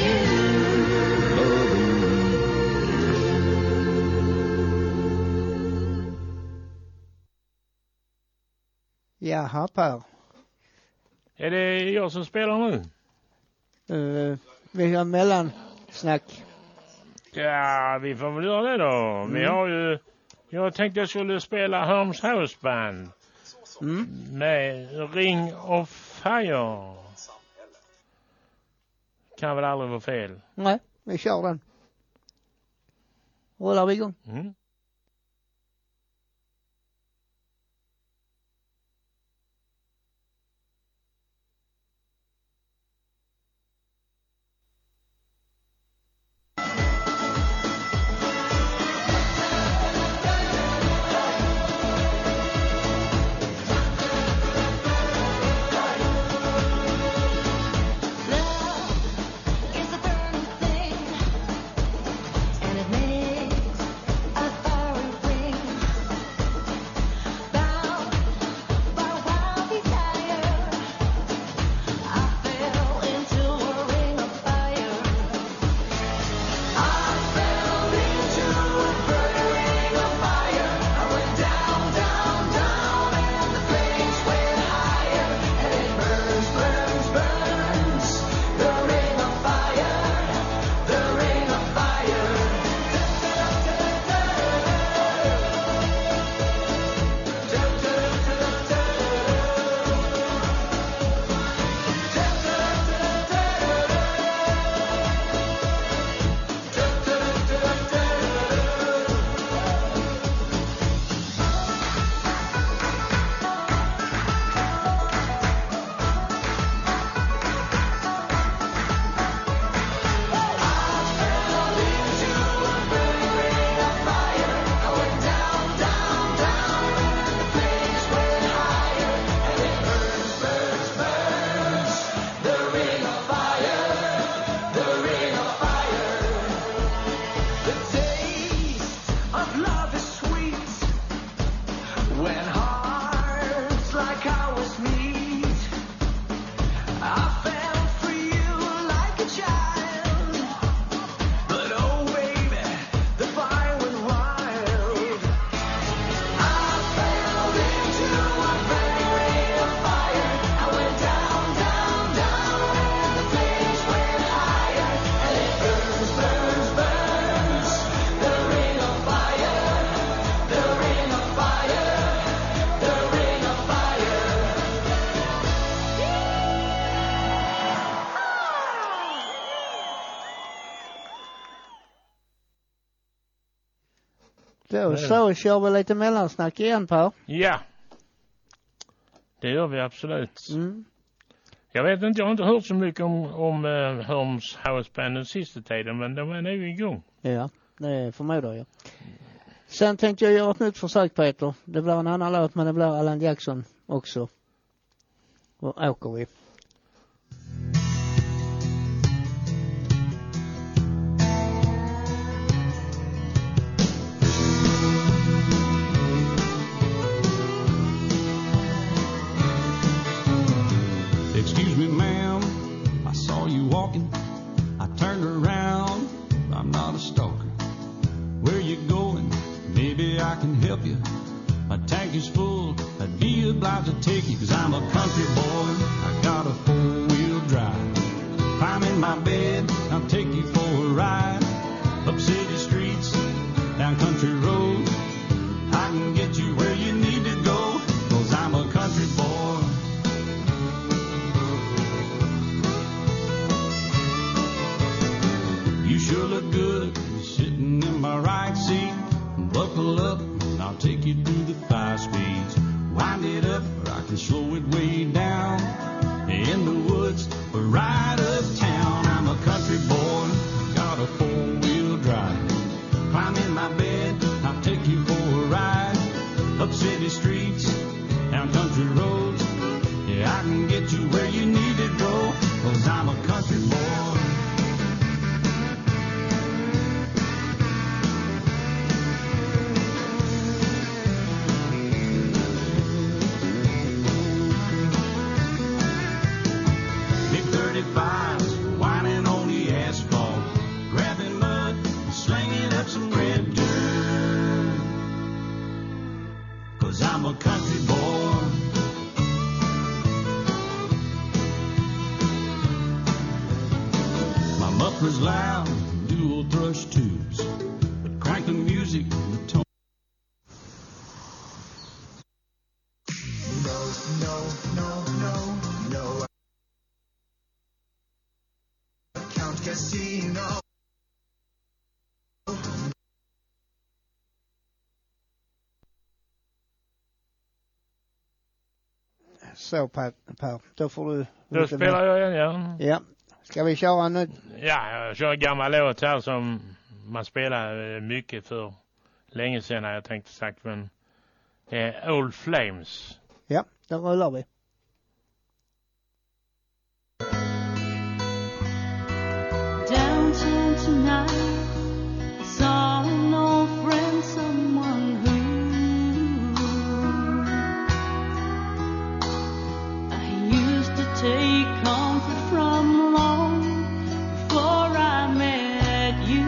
Jaha, Per. Är det jag som spelar nu? Uh, vi har mellansnack. Ja, vi får väl göra det då. Mm. Vi har ju... Jag tänkte jag skulle spela Holmes House Band. Mm. Med Ring of Fire. Kan väl aldrig vara fel. Nej, vi kör den. Rullar vi igång. Mm. is a burning thing, and it makes a fiery ring. Bound by wild desire, I fell into a ring of fire. I fell into a burning ring of fire. I went down, down, down, and the flames went higher, and it burns, burns, burns. The ring of fire, the ring of fire. When hearts like ours meet, I fell for you like a child. But oh baby, the fire went wild. I fell into a burning ring of fire. I went down, down, down, and the flames went higher, and it burns, burns, burns. The ring of fire, the ring of fire. The ring of fire. Då så kör vi lite mellansnack igen, Per. Ja. Det gör vi absolut. Mm. Jag vet inte, jag har inte hört så mycket om, om uh, Holmes House Band den sista tiden, men de är nu igång. Ja, det förmodar jag. Sen tänkte jag göra ett nytt försök, Peter. Det blir en annan låt, men det blir Alan Jackson också. Och åker vi. walking. I turned around, I'm not a stalker. Where you going? Maybe I can help you. My tank is full, I'd be obliged to take you, 'cause I'm a country boy, I got a four-wheel drive. Climb in my bed, I'll take you for a ride. Up city streets, down country roads, I can get you where you need to go, 'cause I'm a country boy. You sure look good, sitting in my right seat. Buckle up, and I'll take you through the five speeds. Wind it up, or I can slow it way down. In the woods, or right uptown. I'm a country boy, got a four-wheel drive. Climb in my bed, I'll take you for a ride. Up city streets, down country roads. Yeah, I can get you where you need to go, 'cause I'm a country boy. Whining on the asphalt, grabbing mud, slinging up some red dirt. 'Cause I'm a country boy. My muffler's loud, dual thrush tubes, but crank the music, the tone. No, no, no, no, no. Count Casino. Så Per, Per, då får du... Då spelar jag igen, ja. Ja. Ska vi köra nu? Ja, jag kör en gammal låt här som man spelar mycket för länge sedan, har jag tänkt sagt, men det är Old Flames. Ja, då rullar vi. Downtown tonight, I saw an old friend, someone who I used to take comfort from long before I met you.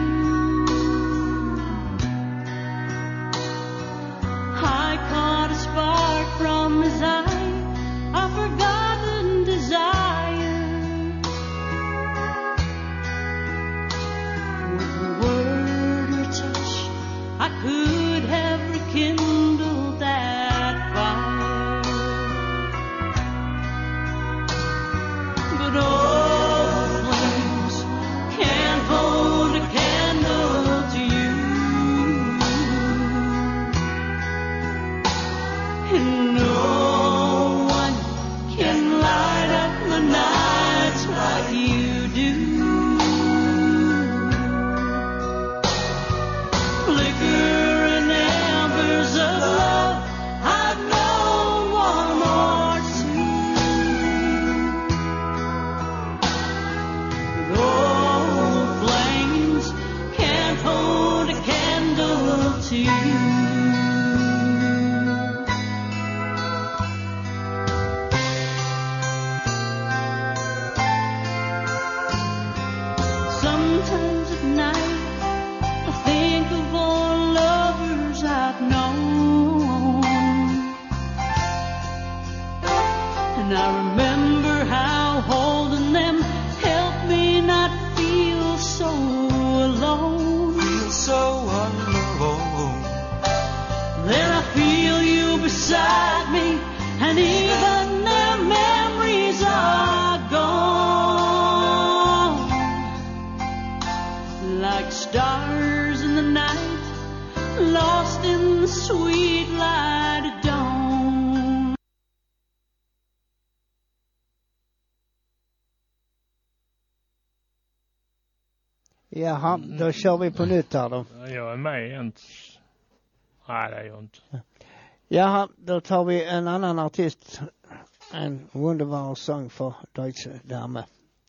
I caught a spark from his eye, a forgotten desire. I could have rekindled that fire, but old flames can't hold a candle to you, and no one can light up the nights like you do. Sometimes at night I think of all lovers I've known, and I remember how holding them helped me not feel so alone. Feel so alone. Then I feel you beside me, and even their memories are gone, like stars in the night, lost in the sweet light of dawn. Jaha, då kör vi på nytt här då. Jag är med igen. Nej, det är jag inte. Jaha, då tar vi en annan artist. En wunderbar sång för Deutsche Dame.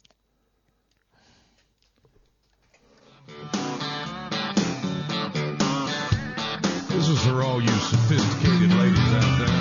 This is for all you sophisticated ladies out there.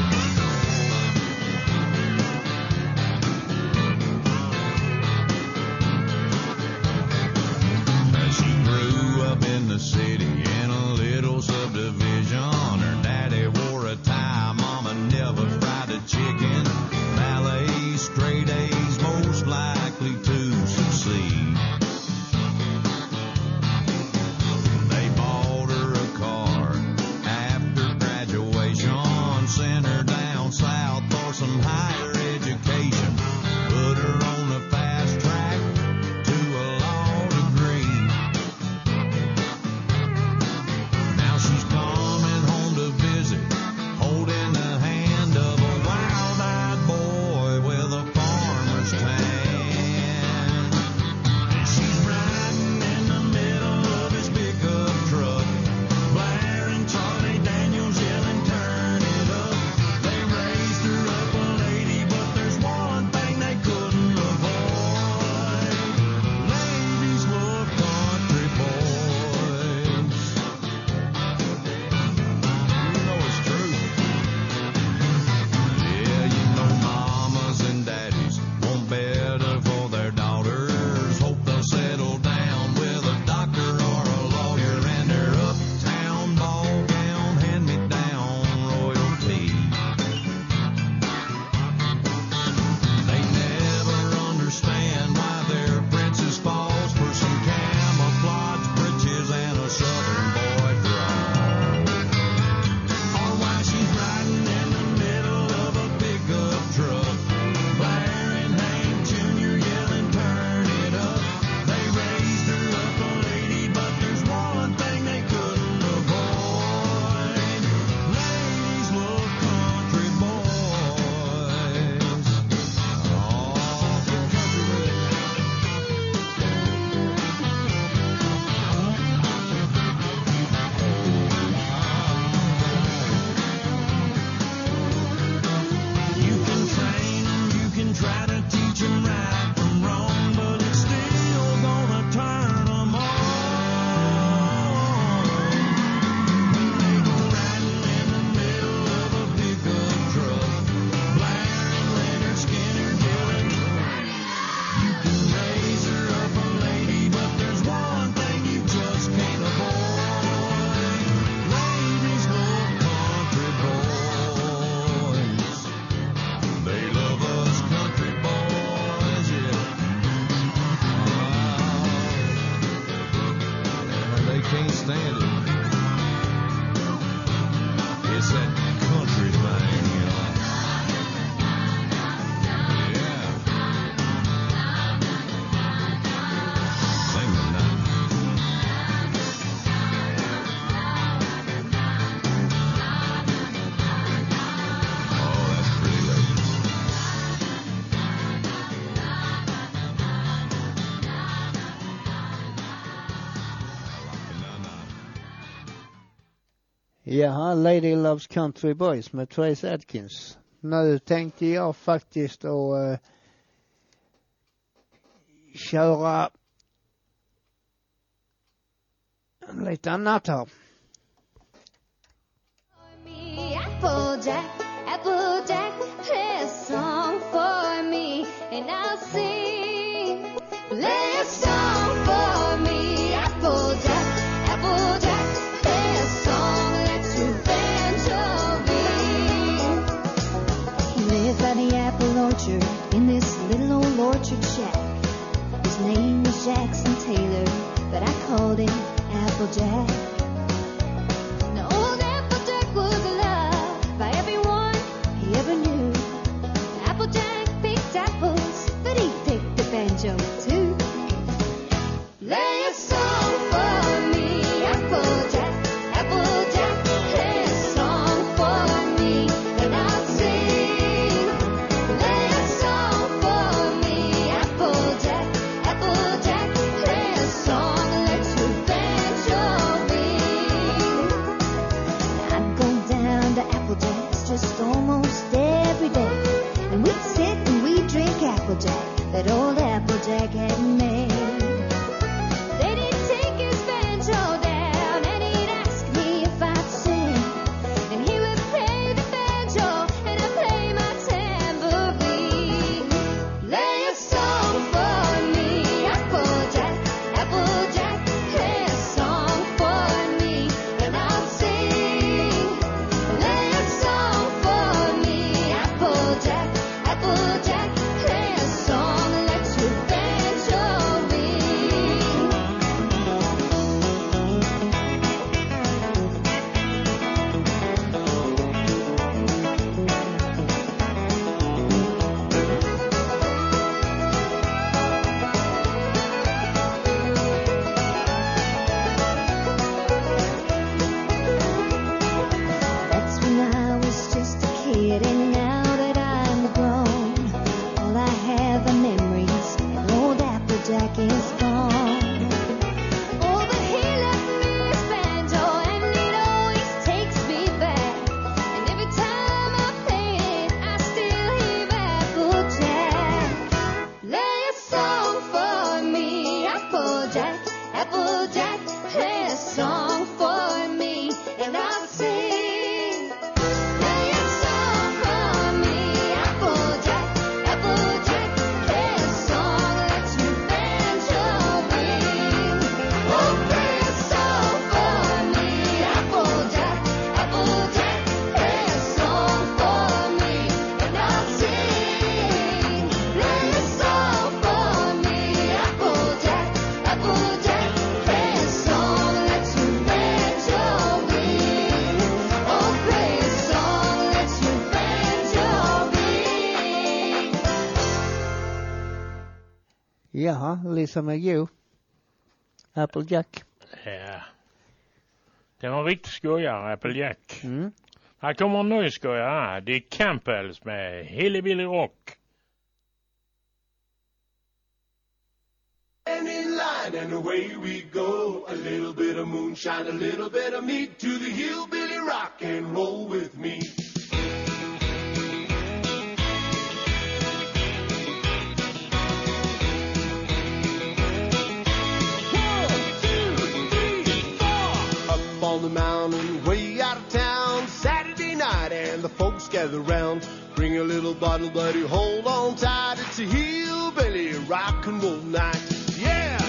Jaha, Lady Loves Country Boys med Trace Adkins. Nu tänkte jag faktiskt att uh, köra lite annat här. Applejack, Applejack, play a song for me, and I'll sing. Play a song for me, Applejack, Applejack, play a song that's your banjo ring. He lived by the apple orchard in this little old orchard shack. His name was Jackson Taylor, but I called him Applejack. Now old Applejack was loved by everyone he ever knew. Applejack picked apples, but he picked the banjo too. Play a song for me, Applejack, Applejack, play a song for me, and I'll sing. Play a song for me, Applejack, Applejack, play a song, let your banjo ring. I'd go down to Applejack's just almost every day, and we'd sit and we'd drink Applejack that old Applejack had made. Then he'd take his banjo down and he'd ask me if I'd sing, and he would play the banjo and I'd play my tambourine. Play a song for me, Applejack, Applejack, play a song for me, and I'll sing. Play a song for me, Applejack, Applejack, play a song, let your banjo ring. That's when I was just a kid, and now that I'm grown, all I have are memories, and old Applejack is gone. Oh, but he left me his banjo, and it always takes me back. And every time I play it, I still hear Applejack. Play a song for me, Applejack, Applejack, play a song for me, and I'll sing. Play a song for me, Applejack, Applejack, play a song, let your banjo ring. Oh, play a song for me, Applejack, Applejack, play a song for me, and I'll sing. Play a song for me, Applejack, Applejack, play a song, let your banjo ring. Oh, play a song, let your banjo ring. Jaha, Lisa McGee. Applejack. Ja. Det var en riktigt skojare, Applejack. Mm. Här kommer en ny skojare. Det är Campbells med Hillbilly Rock. And in line and away we go. A little bit of moonshine, a little bit of meat to the hillbilly rock and roll with me. Up on the mountain, way out of town, Saturday night, and the folks gather round. Bring a little bottle, buddy, hold on tight. It's a hillbilly rock and roll night. Yeah!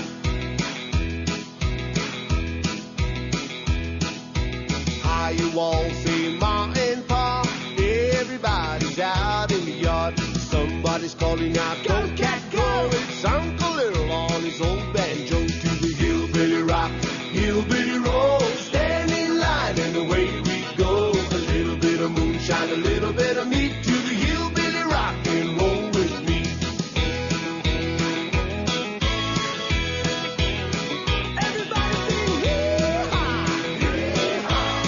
Hi, you all say Ma and Pa. Everybody's out in the yard. Somebody's calling out, go cat, go! It's Uncle Little on his old banjo to the hillbilly rock, hillbilly roll. Stand in line and away we go. A little bit of moonshine, a little bit of meat to the hillbilly rock and roll with me. Everybody sing yee-haw, yee-haw.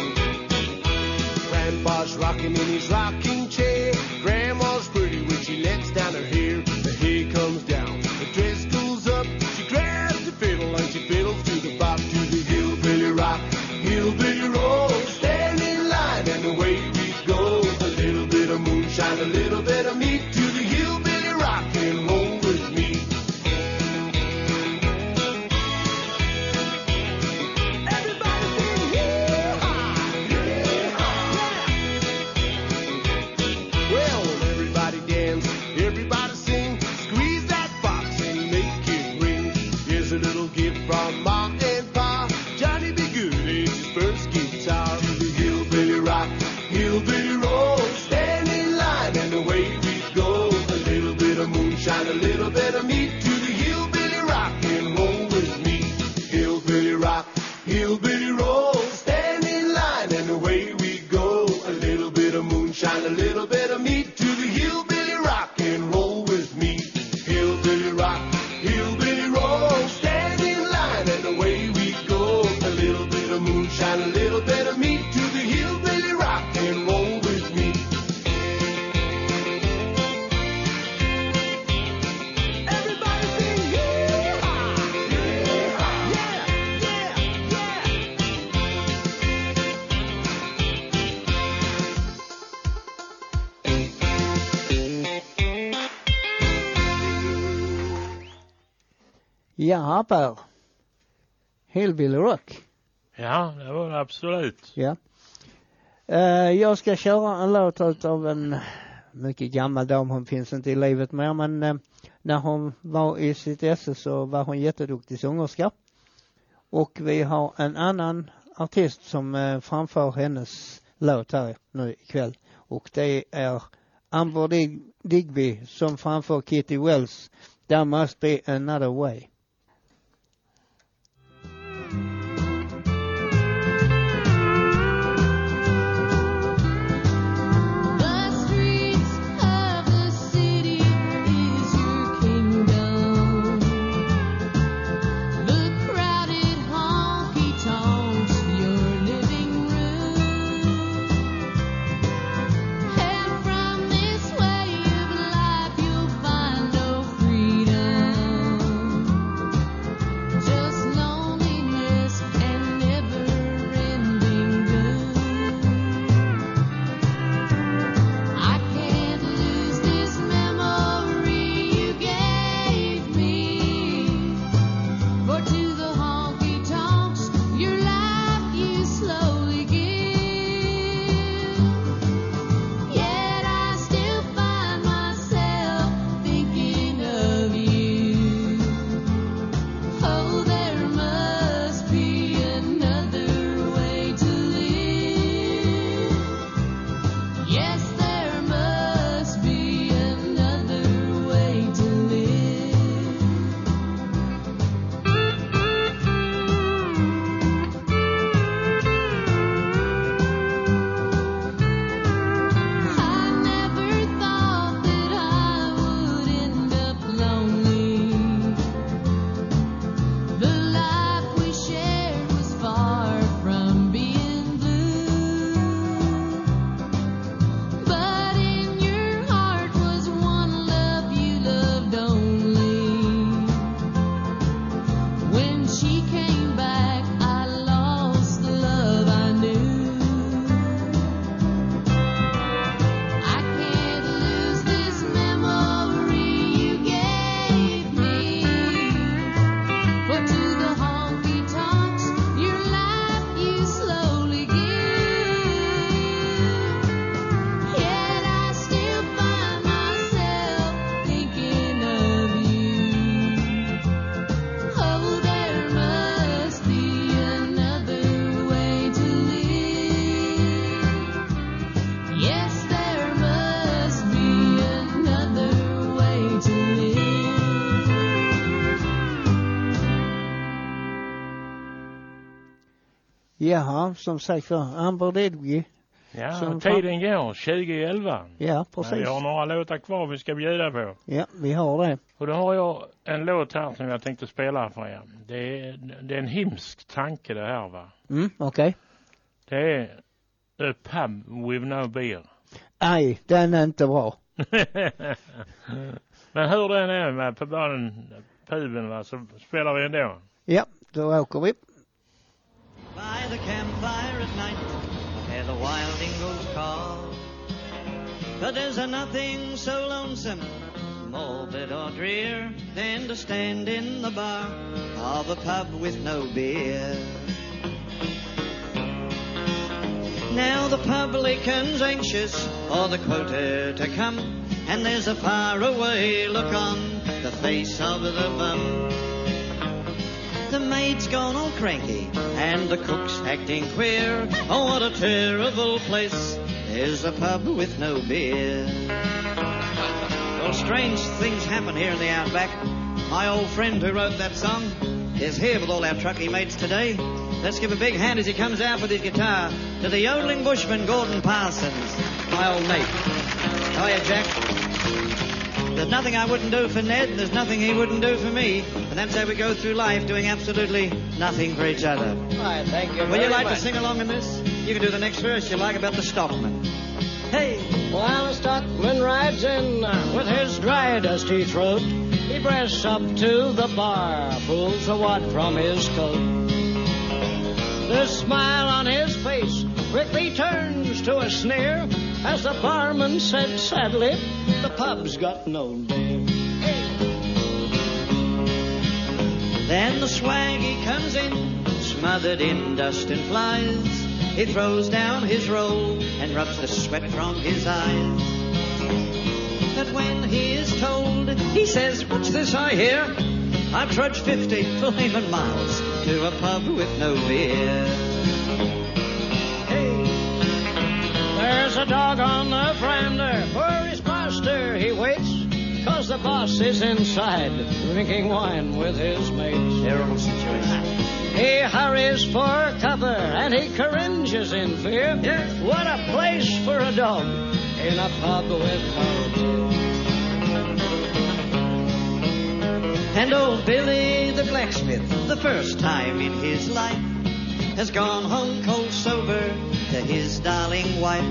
Grandpa's rocking in his rocking chair. Grandma's pretty when she let bit of meat to the hillbilly rock and roll with me. Hillbilly rock, hillbilly roll, stand in line and away we go. A little bit of moonshine, a little bit of meat to the hillbilly rock and roll with me. Hillbilly rock, hillbilly roll, stand in line and away we go. A little bit of moonshine, a little bit of meat to the hillbilly rock and roll with me. Everybody sing yeehaw! Yeehaw! Yeah, yeah, Ja, Per. Hillbilly Rock. Ja, det var det absolut. Ja. Uh, jag ska köra en låt av en mycket gammal dam. Hon finns inte i livet mer, men uh, när hon var i sitt esse så var hon jätteduktig sångerska. Och vi har en annan artist som uh, framför hennes låt här nu ikväll. Och det är Amber Dig- Digby som framför Kitty Wells. There must be another way. Jaha, som sagt för Amber Digby. Ja, som tiden går, tjugo elva. Ja, precis. Vi har några låtar kvar vi ska bjuda på. Ja, vi har det. Och då har jag en låt här som jag tänkte spela för er. Det är, det är en himsk tanke det här, va? Mm, okej. Okay. Det är A Pub With No Beer. Nej, den är inte bra. Men hur den är med på banan, puben, va, så spelar vi ändå. Ja, då åker vi. By the campfire at night, where the wilding goes call. But there's a nothing so lonesome, morbid or drear, than to stand in the bar of a pub with no beer. Now the publican's anxious for the quota to come, and there's a faraway look on the face of the bum. The maid's gone all cranky, and the cook's acting queer. Oh, what a terrible place is a pub with no beer. Well, strange things happen here in the outback. My old friend who wrote that song is here with all our truckie mates today. Let's give a big hand as he comes out with his guitar to the yodeling bushman, Gordon Parsons, my old mate. How are you, Jack? There's nothing I wouldn't do for Ned, and there's nothing he wouldn't do for me. And that's how we go through life, doing absolutely nothing for each other. Why, thank you Would very you like much. to sing along in this? You can do the next verse you like about the stockman. Hey, while the stockman rides in uh, with his dry, dusty throat, he breasts up to the bar, pulls the wad from his coat. The smile on his face quickly turns to a sneer as the barman said sadly, the pub's got no beer. Then the swaggy comes in, smothered in dust and flies. He throws down his roll and rubs the sweat from his eyes. But when he is told, he says, "What's this I hear? I've trudged fifty flaming miles to a pub with no beer." There's a dog on the veranda for his master he waits, 'cause the boss is inside drinking wine with his mates. Terrible situation. He hurries for cover and he cringes in fear. What a place for a dog in a pub with no beer. And old Billy the blacksmith, the first time in his life, has gone home cold sober to his darling wife.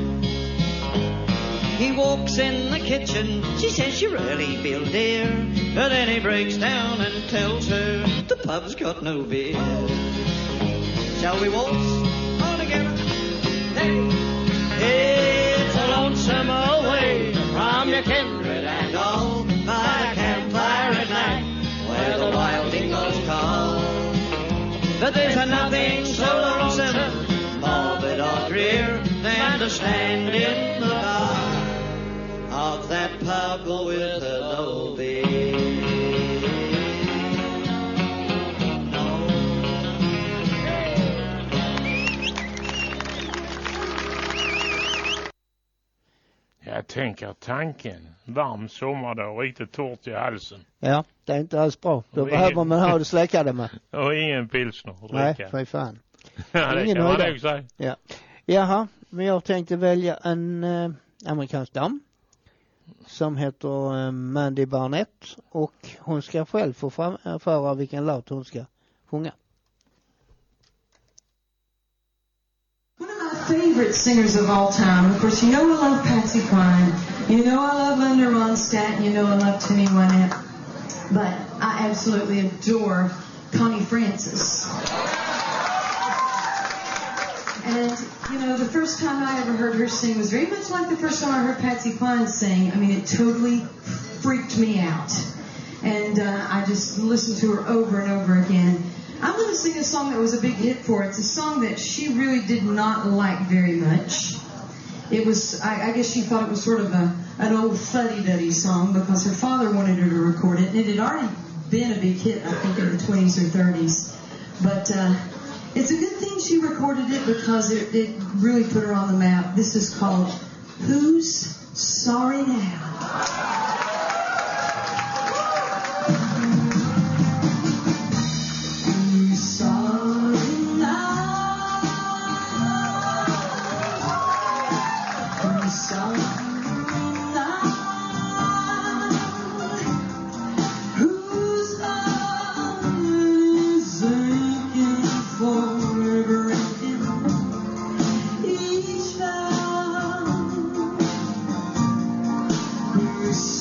He walks in the kitchen, she says, "You really feel dear," but then he breaks down and tells her the pub's got no beer. Shall we waltz all together? Hey, it's a lonesome away from your kindred and all, by a campfire at night where the wild eagles call. But there's a nothing so lonesome, morbid or drear, than to stand in the bar of that pub with a low beer. Jag tänker tanken. Varm sommardag, riktigt torrt i halsen. Ja, det är inte alls bra. Då Och behöver ingen- man ha det släckade med. Och ingen pilsner att Nej, dricka. för fan. Ja, det Ingen kan man höjda. nog säga. Ja. Jaha, men jag tänkte välja en eh, amerikansk dam som heter eh, Mandy Barnett, och hon ska själv få framföra vilken låt hon ska sjunga. Favorite singers of all time. Of course, you know I love Patsy Cline. You know I love Linda Ronstadt. You know I love Timmy Wynette. But I absolutely adore Connie Francis. And, you know, the first time I ever heard her sing was very much like the first time I heard Patsy Cline sing. I mean, it totally freaked me out. And uh, I just listened to her over and over again. I'm going to sing a song that was a big hit for her. It's a song that she really did not like very much. It was, I, I guess she thought it was sort of a, an old fuddy-duddy song because her father wanted her to record it. And it had already been a big hit, I think, in the twenties or thirties. But uh, it's a good thing she recorded it because it, it really put her on the map. This is called Who's Sorry Now? Each time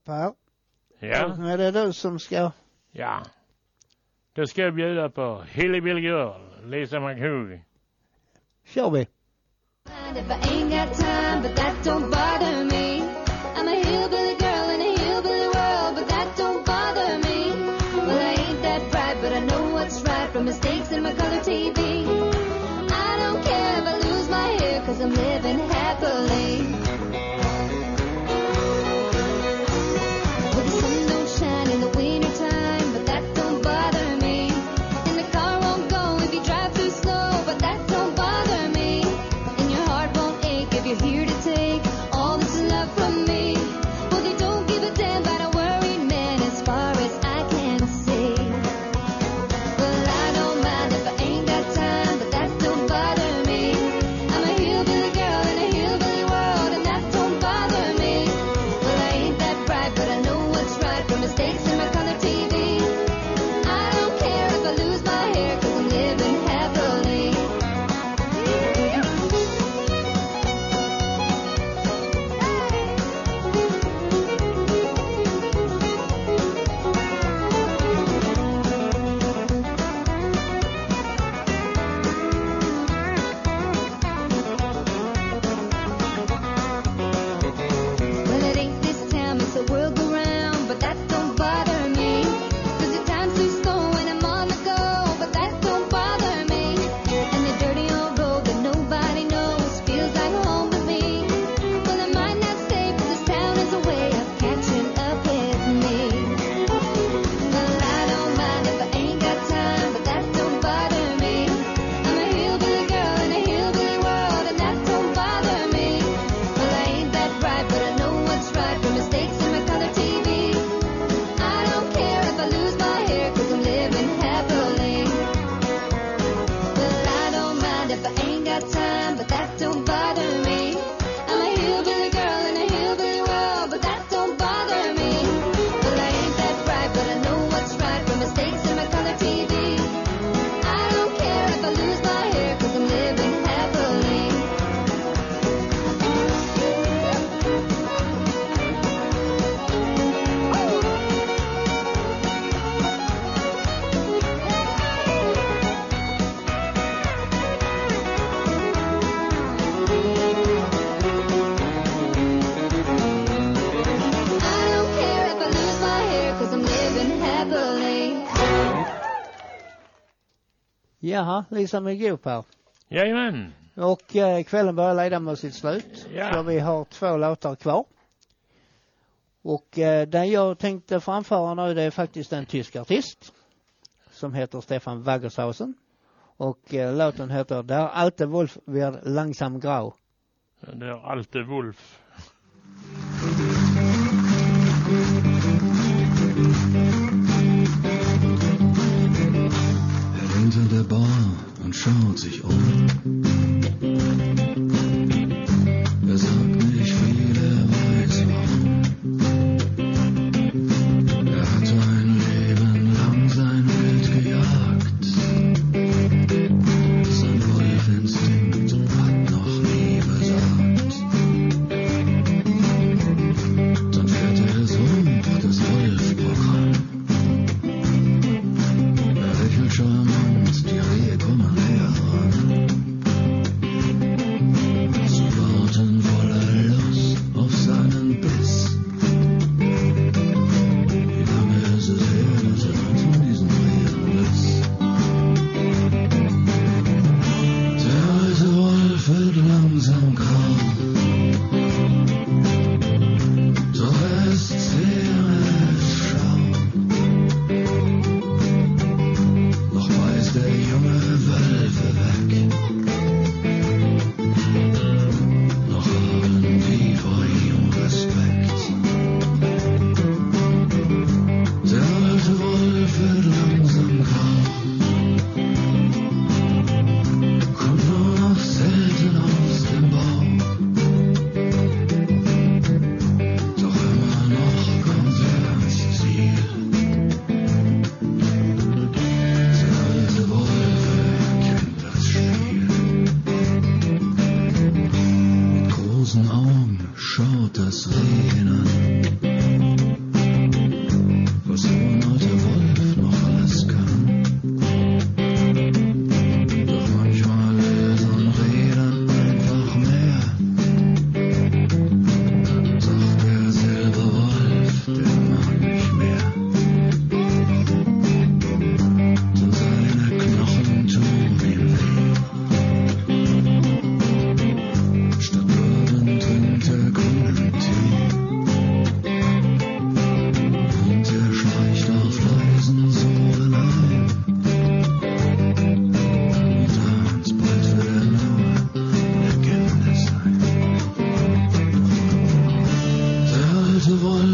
Per. Ja. Nu är det du som ska... Ja. Då ska jag bjuda på Hillbilly Girl, Lisa McHugh. Kör vi. If I ain't got time, but that don't bother me. I'm a hillbilly girl in a hillbilly world, but that don't bother me. Well, I ain't that bright, but I know what's right from mistakes in my color T V. I don't care if I lose my hair, cause I'm living happily. Well, the sun don't shine in the winter time, but that don't bother me. And the car won't go if you drive too slow, but that don't bother me. And your heart won't ache if you're here to take all this love from me. Well, they don't give a damn about a worried man as far as I can see. Well, I don't mind if I ain't got time, but that don't bother me. I'm a hillbilly girl in a hillbilly world, and that don't bother me. Well, I ain't that bright, but I know what's right from mistakes in my color T V. I don't care if I lose my hair, cause I'm living happily. Well, it ain't this town, makes the world go round, but that don't bother me. Cause the time's too slow and I'm on the go, but that don't bother me. And the dirty old road that nobody knows feels like home with me. Well, I might not stay, but this town is a way of catching up with me. Well, I don't mind if I ain't got time, but that don't bother me. I'm a hillbilly girl in a hillbilly world, and that don't bother me. Well, I ain't that bright, but I know what's right from mistakes in my color T V. I don't care if I lose my hair, cause I'm living happily. Well, I don't mind if I ain't got time, but that don't bother me. I'm a hillbilly girl in a hillbilly world, but that don't bother me. Well, I ain't that bright, but I know what's right from mistakes in my color T V. I don't care if I lose my hair, cause I'm living happily. I don't care if I lose my hair, cause I'm living happily. Jaha, Lisa McHugh, Per. Jajamän. Och eh, kvällen börjar leda mot sitt slut. Ja. Så vi har två låtar kvar. Och eh, den jag tänkte framföra nu, det är faktiskt en tysk artist. Som heter Stefan Waggershausen. Och eh, låten heter Der alte Wolf wird langsam grau. Det är alltid Wolf. Er lehnt an der Bar und schaut sich um. Er sagt nicht viel, er weiß warum. Er hat ein Leben lang sein Wild gejagt. Sein Wolfinstinkt hat noch nie versagt. Dann fährt er so das Wolf-Programm. Er lächelt charmant, die Rehe kommen näher ran. Sie warten voller Lust auf seinen Biss. Wie lange ist es her, dass er ein von diesen Rehen ist? Der alte Wolf wird langsam grau. Doch er ist sehr, er ist schlau. Noch weiß der junge Wölfe weg. Noch haben die vor ihm Respekt. Der alte Wolf wird langsam grau. Kommt nur noch selten aus dem Bau. Doch immer noch kommt er ans Ziel. Der alte Wolf kennt das Spiel. Mit großen Augen schaut das Reh ihn an.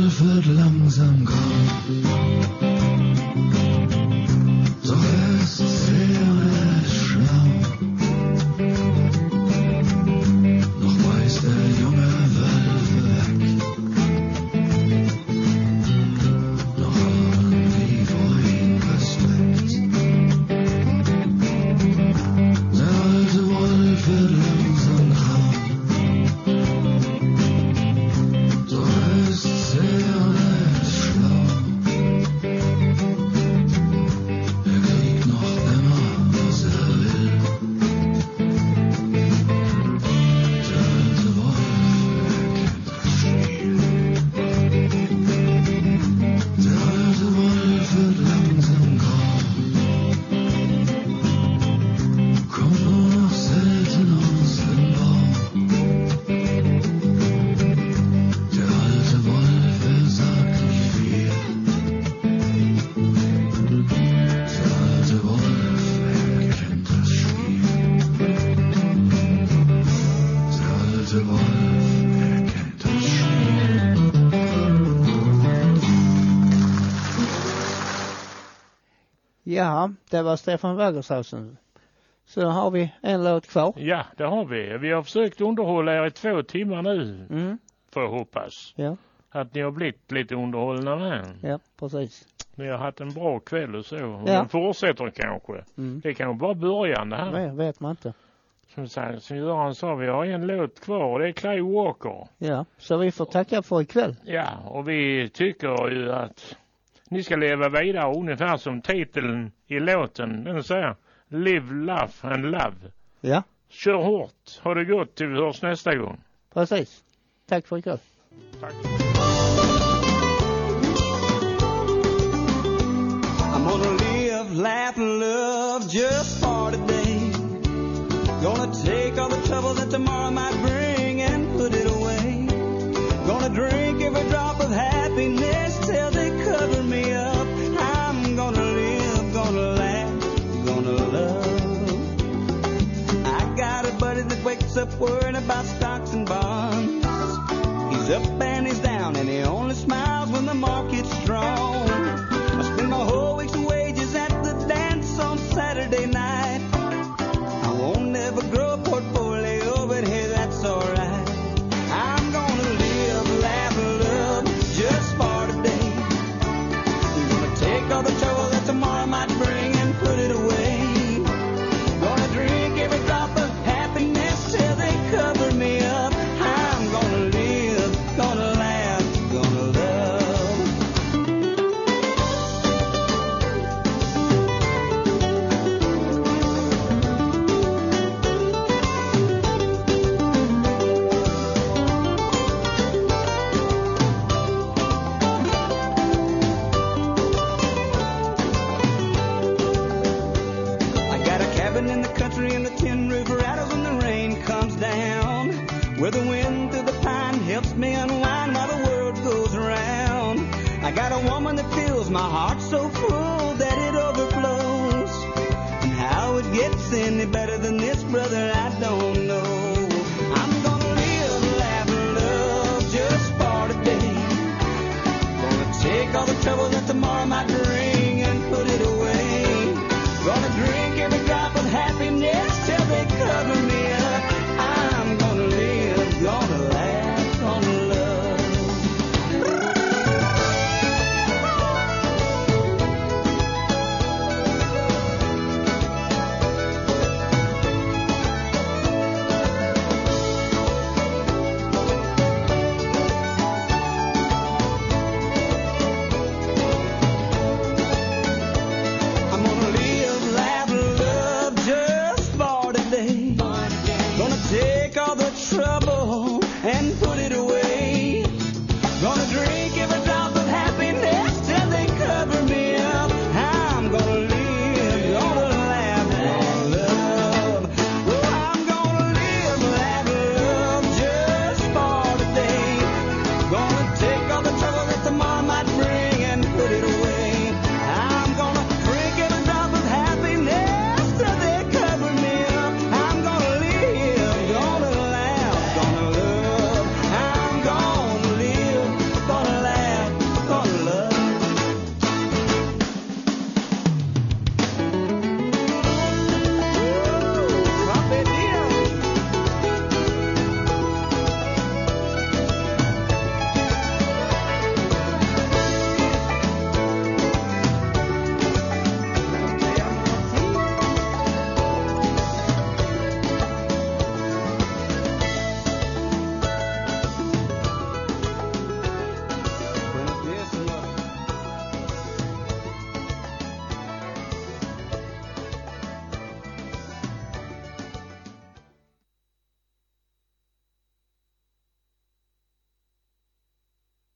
Wolf wird langsam grau. So ist sehr und er ist schlau. Noch weiß der junge Wölfe weg. Noch haben die vor ihm Respekt. Der alte Wolf wird langsam grau. So ist sehr und er ist schlau. Er kriegt noch immer, was er will. Der alte Wolf, er kennt das Spiel. Der alte Wolf wird langsam grau. Kommt nur noch selten aus dem Bau. Der alte Wolf, er sagt nicht viel. Der alte Wolf, er kennt das Spiel. Der alte Wolf, er kennt das Spiel. Ja, det var Stefan Wägershausen. Så har vi en låt kvar. Ja, det har vi. Vi har försökt underhålla er i två timmar nu. Mm. Får jag hoppas. Ja, Att ni har blivit lite underhållna med. ja, precis. Ni har haft en bra kväll och så. Och Ja. den fortsätter kanske. Mm. Det kan ju bara början det här. Det vet man inte. Som, sagt, som Göran sa, vi har en låt kvar och det är Clay Walker. Ja, så vi får tacka för ikväll. Ja, och vi tycker ju att ni ska leva vidare ungefär som titeln i låten. Den säger Live, Laugh and Love. Ja, Kör hårt. Ha det gott till vi hörs nästa gång. precis. Tack för ikväll. Tack. I'm gonna live, laugh and love just for today. Gonna take all the trouble that tomorrow might bring and put it away. Gonna drink every drop of happiness till they cover me up. I'm gonna live, gonna laugh, gonna love. I got a buddy that wakes up worrying about stocks and bonds. He's up and he's down and he only smiles when the market's strong. I spend my whole week's wages at the dance on Saturday night. I won't never grow a portfolio, but hey, that's alright. I'm gonna live, laugh, and love just for today. I'm gonna take all the trouble that tomorrow might bring and put it away. Gonna drink every drop of happiness till they cover me up. I'm gonna live, gonna laugh, gonna love. I got a cabin in the country and the tin roof rattles when the rain comes down. Where the wind through the pine helps me unwind while the world goes around. I got a woman that fills my heart so full that it overflows. And how it gets any better than this, brother, I don't know.